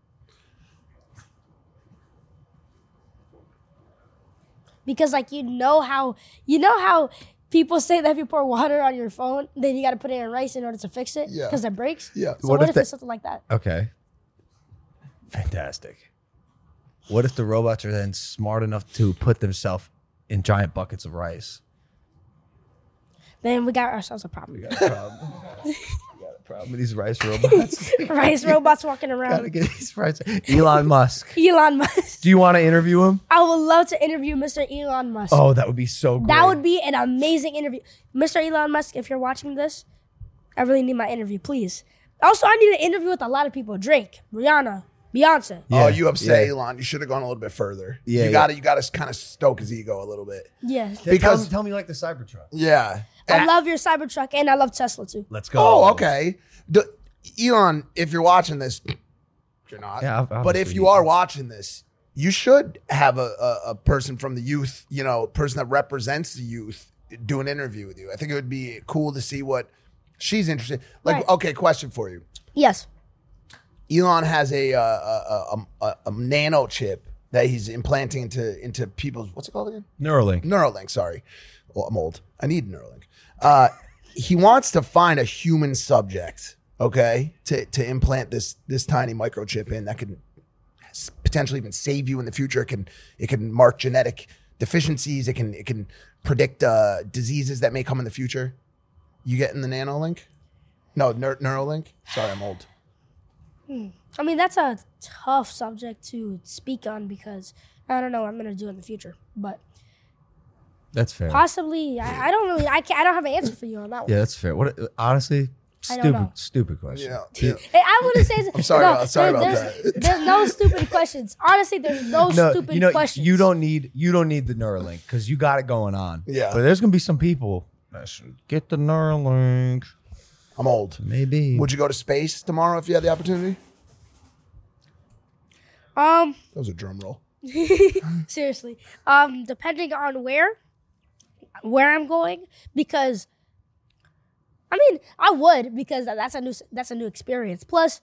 Speaker 2: Because like you know how you know how people say that if you pour water on your phone, then you got to put it in rice in order to fix it.
Speaker 4: Yeah.
Speaker 2: Because it breaks.
Speaker 4: Yeah.
Speaker 2: So
Speaker 3: What
Speaker 2: what,
Speaker 3: if
Speaker 2: if,
Speaker 3: they-
Speaker 2: it's something like that?
Speaker 3: Okay. Fantastic. What if the robots are then smart enough to put themselves in giant buckets of rice?
Speaker 2: Then we got ourselves a problem.
Speaker 3: We got a problem. we got a problem with these rice robots.
Speaker 2: Rice robots walking
Speaker 3: Gotta
Speaker 2: around.
Speaker 3: get these rice. Elon Musk.
Speaker 2: Elon Musk.
Speaker 3: Do you want to interview him?
Speaker 2: I would love to interview Mister Elon Musk.
Speaker 3: Oh, that would be so great.
Speaker 2: That would be an amazing interview. Mister Elon Musk, if you're watching this, I really need my interview, please. Also, I need an interview with a lot of people. Drake, Rihanna, Beyonce.
Speaker 3: Yeah,
Speaker 4: Oh, you upset
Speaker 3: yeah.
Speaker 4: Elon? You should have gone a little bit further.
Speaker 3: Yeah,
Speaker 4: you
Speaker 3: yeah.
Speaker 4: got to you got to kind of stoke his ego a little bit.
Speaker 2: Yeah.
Speaker 3: Yeah, tell,
Speaker 4: because-
Speaker 3: me, tell me you like the Cybertruck.
Speaker 4: Yeah.
Speaker 2: I
Speaker 4: And-
Speaker 2: love your Cybertruck, and I love Tesla, too.
Speaker 3: Let's go.
Speaker 4: Oh, okay. D- Elon, if you're watching this, you're not.
Speaker 3: Yeah, ob-
Speaker 4: but if
Speaker 3: obviously
Speaker 4: you
Speaker 3: you-
Speaker 4: are watching this, you should have a, a, a person from the youth, you know, person that represents the youth do an interview with you. I think it would be cool to see what she's interested. Like,
Speaker 2: Right.
Speaker 4: okay, question for you.
Speaker 2: Yes.
Speaker 4: Elon has a, uh, a, a, a, a nano chip that he's implanting into into people's, what's it called again?
Speaker 3: Neuralink.
Speaker 4: Neuralink, sorry. Well, I'm old. I need Neuralink. Uh, he wants to find a human subject, okay, to, to implant this this tiny microchip in that can s- potentially even save you in the future. It can it can mark genetic deficiencies. It can it can predict uh, diseases that may come in the future. You getting the Nanolink? No, Neur- Neuralink. Sorry, I'm old.
Speaker 2: I mean, that's a tough subject to speak on because I don't know what I'm going to do in the future. But
Speaker 3: That's fair.
Speaker 2: possibly, I, I don't really, I, can't, I don't have an answer for you on that one.
Speaker 3: Yeah, that's fair. What? Honestly,
Speaker 2: I don't
Speaker 3: stupid,
Speaker 2: know.
Speaker 3: stupid question.
Speaker 4: Yeah. yeah.
Speaker 2: Hey, I wouldn't say. I'm
Speaker 4: sorry about- sorry about
Speaker 2: there's,
Speaker 4: that.
Speaker 2: There's no stupid questions. Honestly, there's no,
Speaker 3: No,
Speaker 2: stupid
Speaker 3: you know,
Speaker 2: questions.
Speaker 3: you don't need you don't need the Neuralink because you got it going on.
Speaker 4: Yeah.
Speaker 3: But there's gonna be some people Get the Neuralink.
Speaker 4: I'm old.
Speaker 3: Maybe.
Speaker 4: Would you go to space tomorrow if you had the opportunity?
Speaker 2: Um,
Speaker 4: That was a drum roll.
Speaker 2: seriously. Um, depending on where, where I'm going, because, I mean, I would because that's a new that's a new experience. Plus,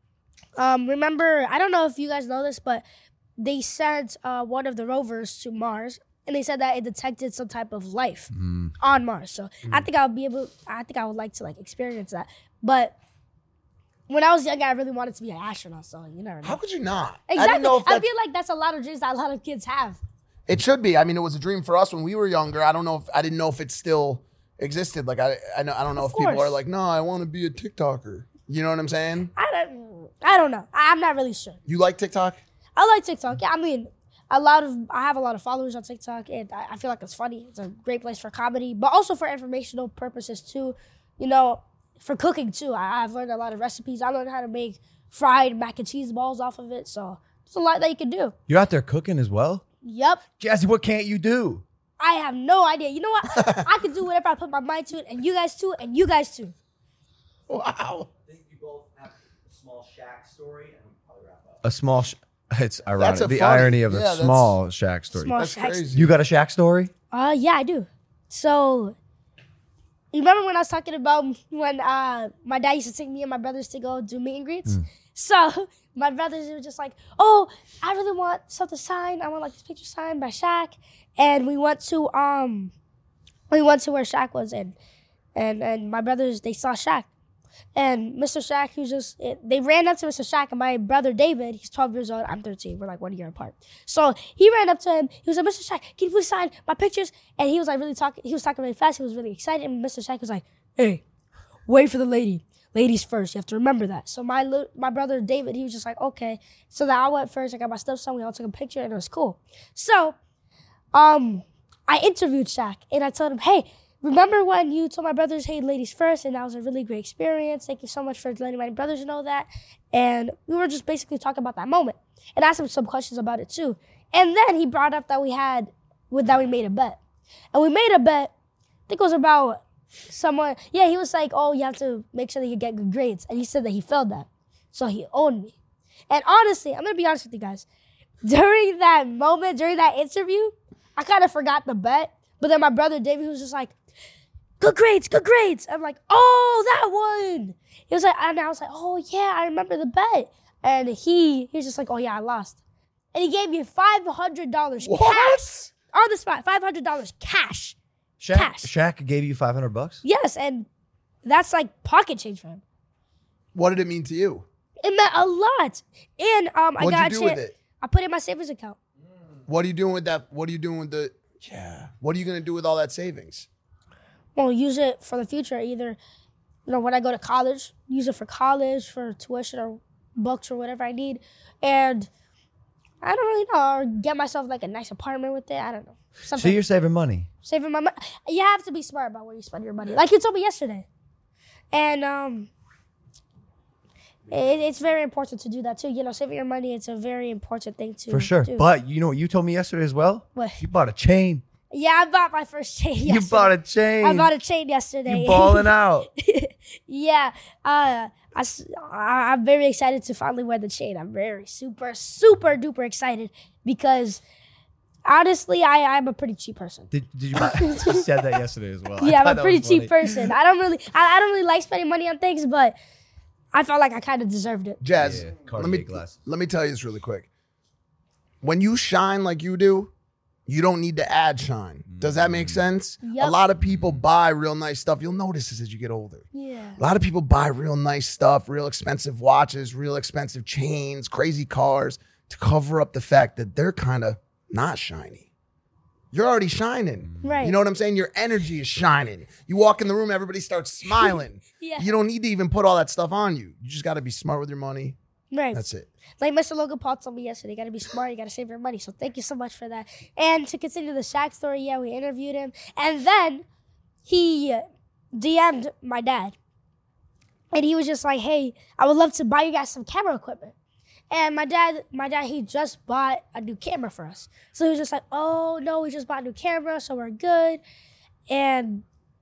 Speaker 2: um, remember, I don't know if you guys know this, but they sent uh, one of the rovers to Mars, and they said that it detected some type of life
Speaker 3: Mm.
Speaker 2: on Mars. So I think I would be able. I think I would like to like experience that. But when I was younger, I really wanted to be an astronaut. So you never know.
Speaker 4: How could you not?
Speaker 2: Exactly.
Speaker 4: I didn't know if
Speaker 2: I
Speaker 4: that,
Speaker 2: feel like that's a lot of dreams that a lot of kids have.
Speaker 4: it should be. I mean, it was a dream for us when we were younger. I don't know if I didn't know if it still existed. Like I, I, know, I don't know
Speaker 2: Of
Speaker 4: if people
Speaker 2: course.
Speaker 4: are like, no, I want to be a TikToker. You know what I'm saying?
Speaker 2: I don't. I don't know. I- I'm not really sure.
Speaker 4: You like TikTok?
Speaker 2: I like TikTok. Yeah, I mean, a lot of I have a lot of followers on TikTok, and I, I feel like it's funny. It's a great place for comedy, but also for informational purposes too. You know, for cooking too. I, I've learned a lot of recipes. I learned how to make fried mac and cheese balls off of it. So there's a lot that you can do.
Speaker 3: You're out there cooking as well?
Speaker 2: Yep.
Speaker 3: Jazzy, what can't you do?
Speaker 2: I have no idea. You know what? I can do whatever I put my mind to it, and you guys too, and you guys too.
Speaker 4: Wow.
Speaker 5: I think you both have a small Shaq story, and we'll probably wrap up.
Speaker 3: A small. Sh- it's ironic.
Speaker 4: a
Speaker 3: The
Speaker 4: funny-
Speaker 3: irony of
Speaker 4: yeah,
Speaker 3: a
Speaker 4: that's-
Speaker 3: small Shaq story.
Speaker 2: Small
Speaker 4: That's
Speaker 2: Shaq-
Speaker 4: crazy.
Speaker 3: You got a Shaq story?
Speaker 2: Uh, yeah, I do. So, you remember when I was talking about when uh my dad used to take me and my brothers to go do meet and greets? So my brothers were just like, "Oh, I really want something signed. I want like this picture signed by Shaq." And we went to um, we went to where Shaq was, and and and my brothers they saw Shaq. And Mister Shaq, he was just, it, they ran up to Mister Shaq, and my brother David, he's twelve years old, I'm thirteen, we're like one year apart. So he ran up to him, he was like, Mister Shaq, can you please sign my pictures? And he was like really talking, he was talking really fast, he was really excited, and Mister Shaq was like, hey, wait for the lady. Ladies first, you have to remember that. So my li- my brother David, he was just like, okay. So then I went first, I got my stuff signed, we all took a picture, and it was cool. So, um, I interviewed Shaq, and I told him, hey, remember when you told my brothers, hey, ladies first, and that was a really great experience. Thank you so much for letting my brothers know that. And we were just basically talking about that moment. And asked him some questions about it too. And then he brought up that we had, with that we made a bet. And we made a bet, I think it was about someone, yeah, he was like, oh, you have to make sure that you get good grades. And he said that he failed that. So he owed me. And honestly, I'm going to be honest with you guys. During that moment, during that interview, I kind of forgot the bet. But then my brother David was just like, good grades, good grades. I'm like, oh, that one. He was like, and I was like, oh yeah, I remember the bet. And he, he was just like, oh yeah, I lost. And he gave me five hundred dollars cash on the spot. five hundred dollars cash.
Speaker 3: Shaq,
Speaker 2: Cash.
Speaker 3: Shaq gave you five hundred bucks?
Speaker 2: Yes, and that's like pocket change for him.
Speaker 4: What did it mean to you?
Speaker 2: It meant a lot. And um, I
Speaker 4: What'd
Speaker 2: got
Speaker 4: you
Speaker 2: a
Speaker 4: do with
Speaker 2: chance-
Speaker 4: it?
Speaker 2: I put it in my savings account.
Speaker 4: What are you doing with that? What are you doing with the? Yeah. What are you gonna do with all that savings?
Speaker 2: Well, use it for the future. Either, you know, when I go to college, use it for college, for tuition or books or whatever I need. And I don't really know, or get myself like a nice apartment with it. I don't know.
Speaker 3: So
Speaker 2: Something.
Speaker 3: you're saving money.
Speaker 2: Saving my money. You have to be smart about where you spend your money. Like you told me yesterday. And um, it, it's very important to do that too. You know, saving your money, it's a very important thing to
Speaker 3: For sure.
Speaker 2: do.
Speaker 3: But you know what you told me yesterday as well?
Speaker 2: What?
Speaker 3: You bought a chain.
Speaker 2: Yeah, I bought my first chain yesterday.
Speaker 3: You bought a chain.
Speaker 2: I bought a chain yesterday.
Speaker 3: You balling out.
Speaker 2: Yeah, uh, I, s- I- I'm very excited to finally wear the chain. I'm very super, super duper excited because honestly, I, I'm a pretty cheap person.
Speaker 3: Did, did you buy? You said that yesterday as well. I
Speaker 2: Yeah,
Speaker 3: thought
Speaker 2: I'm a
Speaker 3: that
Speaker 2: pretty
Speaker 3: was
Speaker 2: cheap
Speaker 3: funny.
Speaker 2: person. I don't really, I, I don't really like spending money on things, but I felt like I kind of deserved it.
Speaker 4: Jazz,
Speaker 3: Yeah,
Speaker 4: let
Speaker 3: Cartier
Speaker 4: me
Speaker 3: glasses.
Speaker 4: let me tell you this really quick. When you shine like you do, you don't need to add shine. Does that make sense?
Speaker 2: Yep.
Speaker 4: A lot of people buy real nice stuff. You'll notice this as you get older.
Speaker 2: Yeah.
Speaker 4: A lot of people buy real nice stuff, real expensive watches, real expensive chains, crazy cars to cover up the fact that they're kind of not shiny. You're already shining.
Speaker 2: Right.
Speaker 4: You know what I'm saying? Your energy is shining. You walk in the room, everybody starts smiling.
Speaker 2: Yeah.
Speaker 4: You don't need to even put all that stuff on you. You just got to be smart with your money.
Speaker 2: Right.
Speaker 4: That's it.
Speaker 2: Like Mister Logan Paul told me yesterday, you gotta be smart, you gotta save your money. So thank you so much for that. And to continue the Shaq story, yeah, we interviewed him. And then he D M'd my dad. And he was just like, hey, I would love to buy you guys some camera equipment. And my dad, my dad, he just bought a new camera for us. So he was just like, oh, no, we just bought a new camera, so we're good. And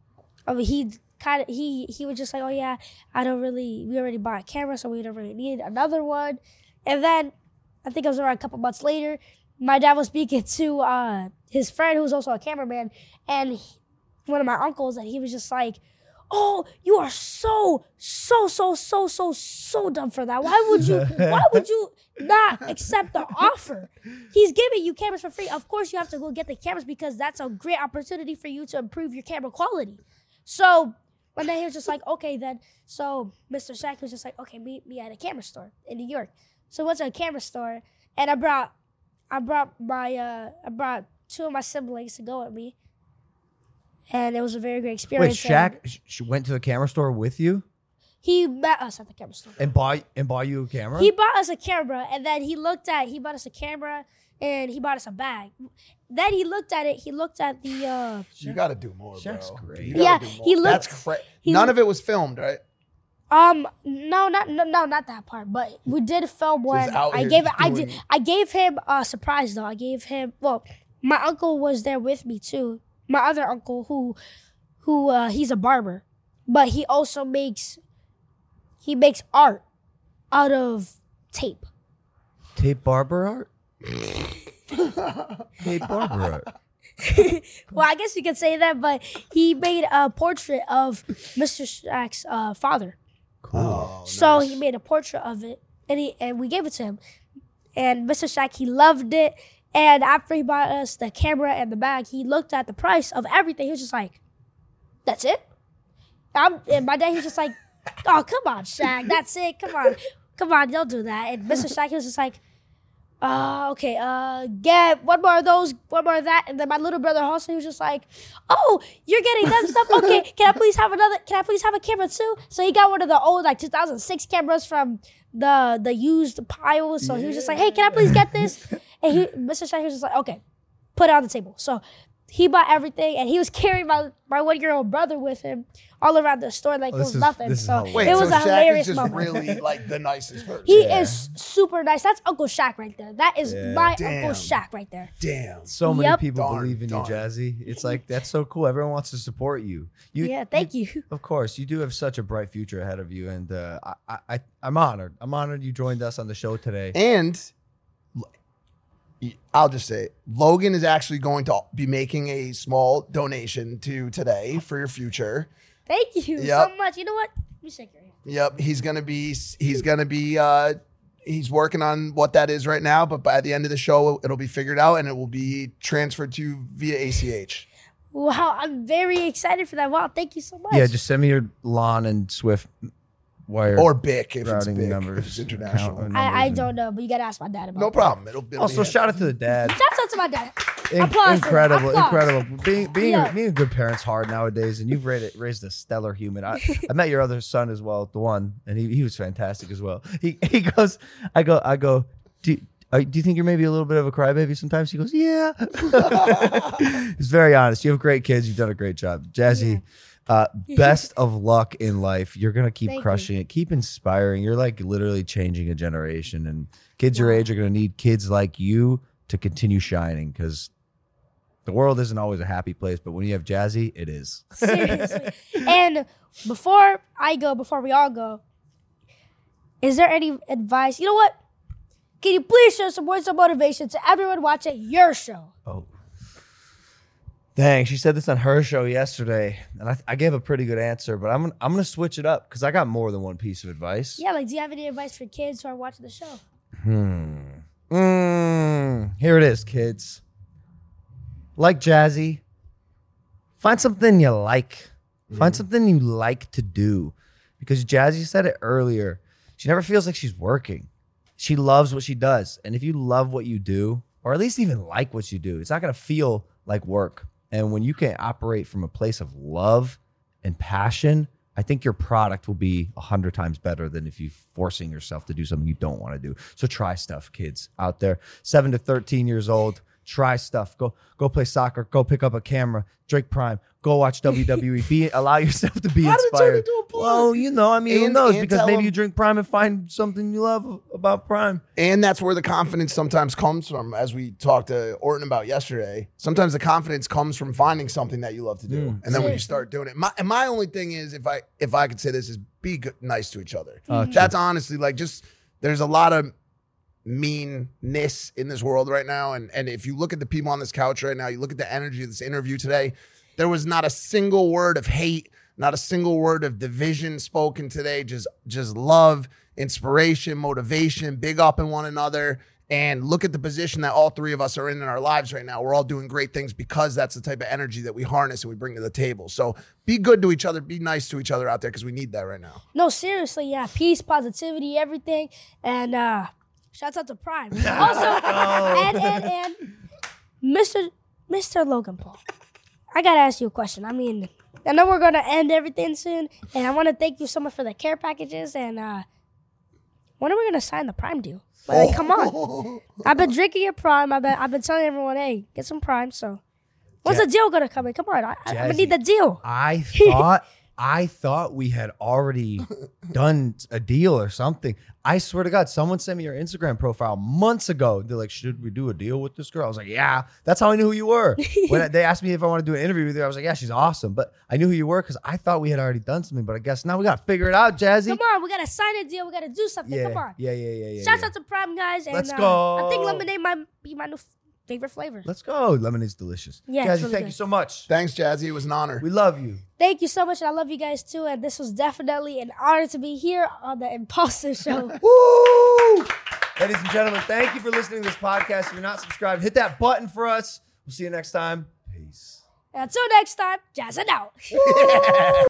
Speaker 2: I mean, he kind of he he was just like, oh yeah, I don't really. We already bought a camera, so we don't really need another one. And then I think it was around a couple months later, my dad was speaking to uh, his friend who was also a cameraman, and he, one of my uncles, and he was just like, oh, you are so, so, so, so, so, so dumb for that. Why would you, why would you not accept the offer? He's giving you cameras for free. Of course you have to go get the cameras because that's a great opportunity for you to improve your camera quality. So one day he was just like, okay then. So Mister Shaq was just like, okay, meet me at a camera store in New York. So I went to a camera store and I brought, I brought my, uh, I brought two of my siblings to go with me. And it was a very great
Speaker 3: Wait,
Speaker 2: experience.
Speaker 3: Shaq sh- sh- went to the camera store with you
Speaker 2: He met us at the camera store.
Speaker 3: and bought and bought you a camera?
Speaker 2: He bought us a camera, and then he looked at, he bought us a camera, and he bought us a bag. Then he looked at it, he looked at the, uh,
Speaker 4: You got to do more,
Speaker 3: Shaq's
Speaker 4: bro.
Speaker 3: great.
Speaker 4: You gotta
Speaker 2: Yeah,
Speaker 4: do more.
Speaker 2: he looked-
Speaker 4: That's crazy.
Speaker 2: he
Speaker 4: None
Speaker 2: looked-
Speaker 4: of it was filmed, right?
Speaker 2: um, no, not, no, no, not that part, but we did film
Speaker 4: Just
Speaker 2: one.
Speaker 4: out
Speaker 2: I
Speaker 4: here
Speaker 2: gave,
Speaker 4: just
Speaker 2: I
Speaker 4: doing-
Speaker 2: did, I gave him a surprise though. I gave him, well, my uncle was there with me too. My other uncle who, who, uh, he's a barber, but he also makes, he makes art out of tape.
Speaker 3: Tape barber art? Tape barber art.
Speaker 2: Well, I guess you could say that, but he made a portrait of Mister Shaq's uh, father.
Speaker 4: Oh,
Speaker 2: So
Speaker 4: nice.
Speaker 2: he made a portrait of it, and he and we gave it to him. And Mister Shaq, he loved it. And after he bought us the camera and the bag, he looked at the price of everything. He was just like, "That's it." I'm, and my dad, he was just like, "Oh, come on, Shaq, that's it. Come on, come on, don't do that." And Mister Shaq, he was just like, uh, okay, uh, get one more of those, one more of that. And then my little brother also, he was just like, oh, you're getting them stuff? Okay, can I please have another, can I please have a camera too? So he got one of the old, like, two thousand six cameras from the the used pile. So he was just like, hey, can I please get this? And he, Mister Shaq was just like, okay, put it on the table. So he bought everything, and he was carrying my, my one-year-old brother with him all around the store like
Speaker 3: Oh,
Speaker 2: it
Speaker 3: this
Speaker 2: was
Speaker 3: is-
Speaker 2: nothing.
Speaker 3: this is
Speaker 2: So
Speaker 3: hilarious.
Speaker 4: Wait,
Speaker 2: it was
Speaker 4: so
Speaker 2: a
Speaker 4: Shaq
Speaker 2: hilarious
Speaker 4: is just
Speaker 2: moment.
Speaker 4: really like the nicest person.
Speaker 2: He
Speaker 3: Yeah.
Speaker 2: is super nice. That's Uncle Shaq right there. That is
Speaker 3: Yeah.
Speaker 2: my
Speaker 4: Damn.
Speaker 2: Uncle Shaq right there.
Speaker 4: Damn.
Speaker 3: So many
Speaker 2: Yep.
Speaker 3: people
Speaker 4: Darn,
Speaker 3: believe in
Speaker 4: darn.
Speaker 3: you, Jazzy. It's like that's so cool. Everyone wants to support you. You
Speaker 2: Yeah, thank you.
Speaker 3: Of course, you do have such a bright future ahead of you, and uh, I, I, I'm honored. I'm honored you joined us on the show today.
Speaker 4: And I'll just say, it, Logan is actually going to be making a small donation to today for your future.
Speaker 2: Thank you
Speaker 4: Yep.
Speaker 2: so much. You know what? Let me shake your hand.
Speaker 4: Yep, he's gonna be he's gonna be uh he's working on what that is right now, but by the end of the show it'll be figured out and it will be transferred to via A C H.
Speaker 2: Wow, I'm very excited for that. Wow, thank you so much.
Speaker 3: Yeah, just send me your lawn and Swift wire
Speaker 4: Or B I C if it's
Speaker 3: routing
Speaker 4: big,
Speaker 3: numbers,
Speaker 4: if it's international.
Speaker 3: account
Speaker 2: I, I
Speaker 3: numbers, and-
Speaker 2: don't know, but you gotta ask my dad about
Speaker 4: No
Speaker 2: that.
Speaker 4: problem. It'll, it'll
Speaker 3: Also,
Speaker 4: be
Speaker 3: shout out to the dad.
Speaker 2: Shouts out to my dad.
Speaker 3: In-
Speaker 2: Applause for that.
Speaker 3: incredible,
Speaker 2: Applause.
Speaker 3: incredible. Being being,
Speaker 2: Yeah.
Speaker 3: a, being a good parent's hard nowadays, and you've raised, raised a stellar human. I, I met your other son as well, the one, and he, he was fantastic as well. He he goes, I go, I go. Do uh, do you think you're maybe a little bit of a crybaby sometimes? He goes, yeah. He's very honest. You have great kids. You've done a great job, Jazzy. Uh, best of luck in life. You're gonna keep
Speaker 2: Thank you.
Speaker 3: crushing it. Keep inspiring. You're like literally changing a generation, and kids your
Speaker 2: Wow.
Speaker 3: age are gonna need kids like you to continue shining because the world isn't always a happy place, but when you have Jazzy, it is.
Speaker 2: Seriously. And before I go, before we all go, is there any advice? You know what? Can you please share some words of motivation to everyone watching your show?
Speaker 3: Oh. Dang, she said this on her show yesterday, and I, I gave a pretty good answer, but I'm gonna, I'm going to switch it up because I got more than one piece of advice.
Speaker 2: Yeah, like, do you have any advice for kids who are watching the show?
Speaker 3: Hmm. Mm, here it is, kids. Like Jazzy, find something you like. Find something you like to do. Because Jazzy said it earlier. She never feels like she's working. She loves what she does. And if you love what you do, or at least even like what you do, it's not going to feel like work. And when you can operate from a place of love and passion, I think your product will be a hundred times better than if you're forcing yourself to do something you don't want to do. So try stuff, kids out there. Seven to thirteen years old. try stuff. Go go play soccer. Go pick up a camera. Drink Prime. Go watch W W E. Be allow yourself to be
Speaker 4: How did it turn
Speaker 3: inspired.
Speaker 4: into a plug?
Speaker 3: Well, you know, I mean, who
Speaker 4: And-
Speaker 3: knows?
Speaker 4: and
Speaker 3: Because
Speaker 4: tell
Speaker 3: maybe
Speaker 4: 'em-
Speaker 3: you drink Prime and find something you love about Prime.
Speaker 4: And that's where the confidence sometimes comes from, as we talked to Orton about yesterday. Sometimes the confidence comes from finding something that you love to do, and then when you start doing it. My and my only thing is, if I if I could say this, is be good, nice to each other.
Speaker 3: Oh, true.
Speaker 4: That's honestly like just there's a lot of meanness in this world right now, and and if you look at the people on this couch right now, you look at the energy of this interview today. There was not a single word of hate, not a single word of division spoken today. Just just love, inspiration, motivation, big up in one another. And look at the position that all three of us are in in our lives right now. We're all doing great things because that's the type of energy that we harness and we bring to the table. So be good to each other. Be nice to each other out there because we need that right now.
Speaker 2: No, seriously, yeah. Peace, positivity, everything. And uh shouts out to Prime. Also, and, and, and Mister Mister Logan Paul. I got to ask you a question. I mean, I know we're going to end everything soon, and I want to thank you so much for the care packages. And uh, when are we going to sign the Prime deal? Like, come on. I've been drinking your Prime. I've been, I've been telling everyone, hey, get some Prime. So when's
Speaker 3: Ja-
Speaker 2: the deal going to come in? Come on. I, I'm going to
Speaker 3: Jazzy.
Speaker 2: need the deal.
Speaker 3: I thought I thought we had already done a deal or something. I swear to God, someone sent me your Instagram profile months ago. They're like, should we do a deal with this girl? I was like, yeah. That's how I knew who you were. When they asked me if I want to do an interview with you, I was like, yeah, she's awesome. But I knew who you were because I thought we had already done something. But I guess now we got to figure it out, Jazzy.
Speaker 2: Come on. We got to sign a deal. We got to do something.
Speaker 3: Yeah,
Speaker 2: Come on.
Speaker 3: yeah, yeah, yeah, yeah.
Speaker 2: Shouts
Speaker 3: yeah.
Speaker 2: out to Prime, guys. And,
Speaker 3: Let's
Speaker 2: uh,
Speaker 3: go.
Speaker 2: I think lemonade might be my new f- favorite flavor.
Speaker 3: Let's go. Lemonade's delicious.
Speaker 2: Yeah,
Speaker 3: Jazzy,
Speaker 2: it's really
Speaker 3: thank
Speaker 2: good.
Speaker 3: you so much.
Speaker 4: Thanks, Jazzy. It was an honor.
Speaker 3: We love you.
Speaker 2: Thank you so much, and I love you guys too. And this was definitely an honor to be here on the Impulsive Show.
Speaker 3: Woo! Ladies and gentlemen, thank you for listening to this podcast. If you're not subscribed, hit that button for us. We'll see you next time. Peace.
Speaker 2: And until next time, jazz it out.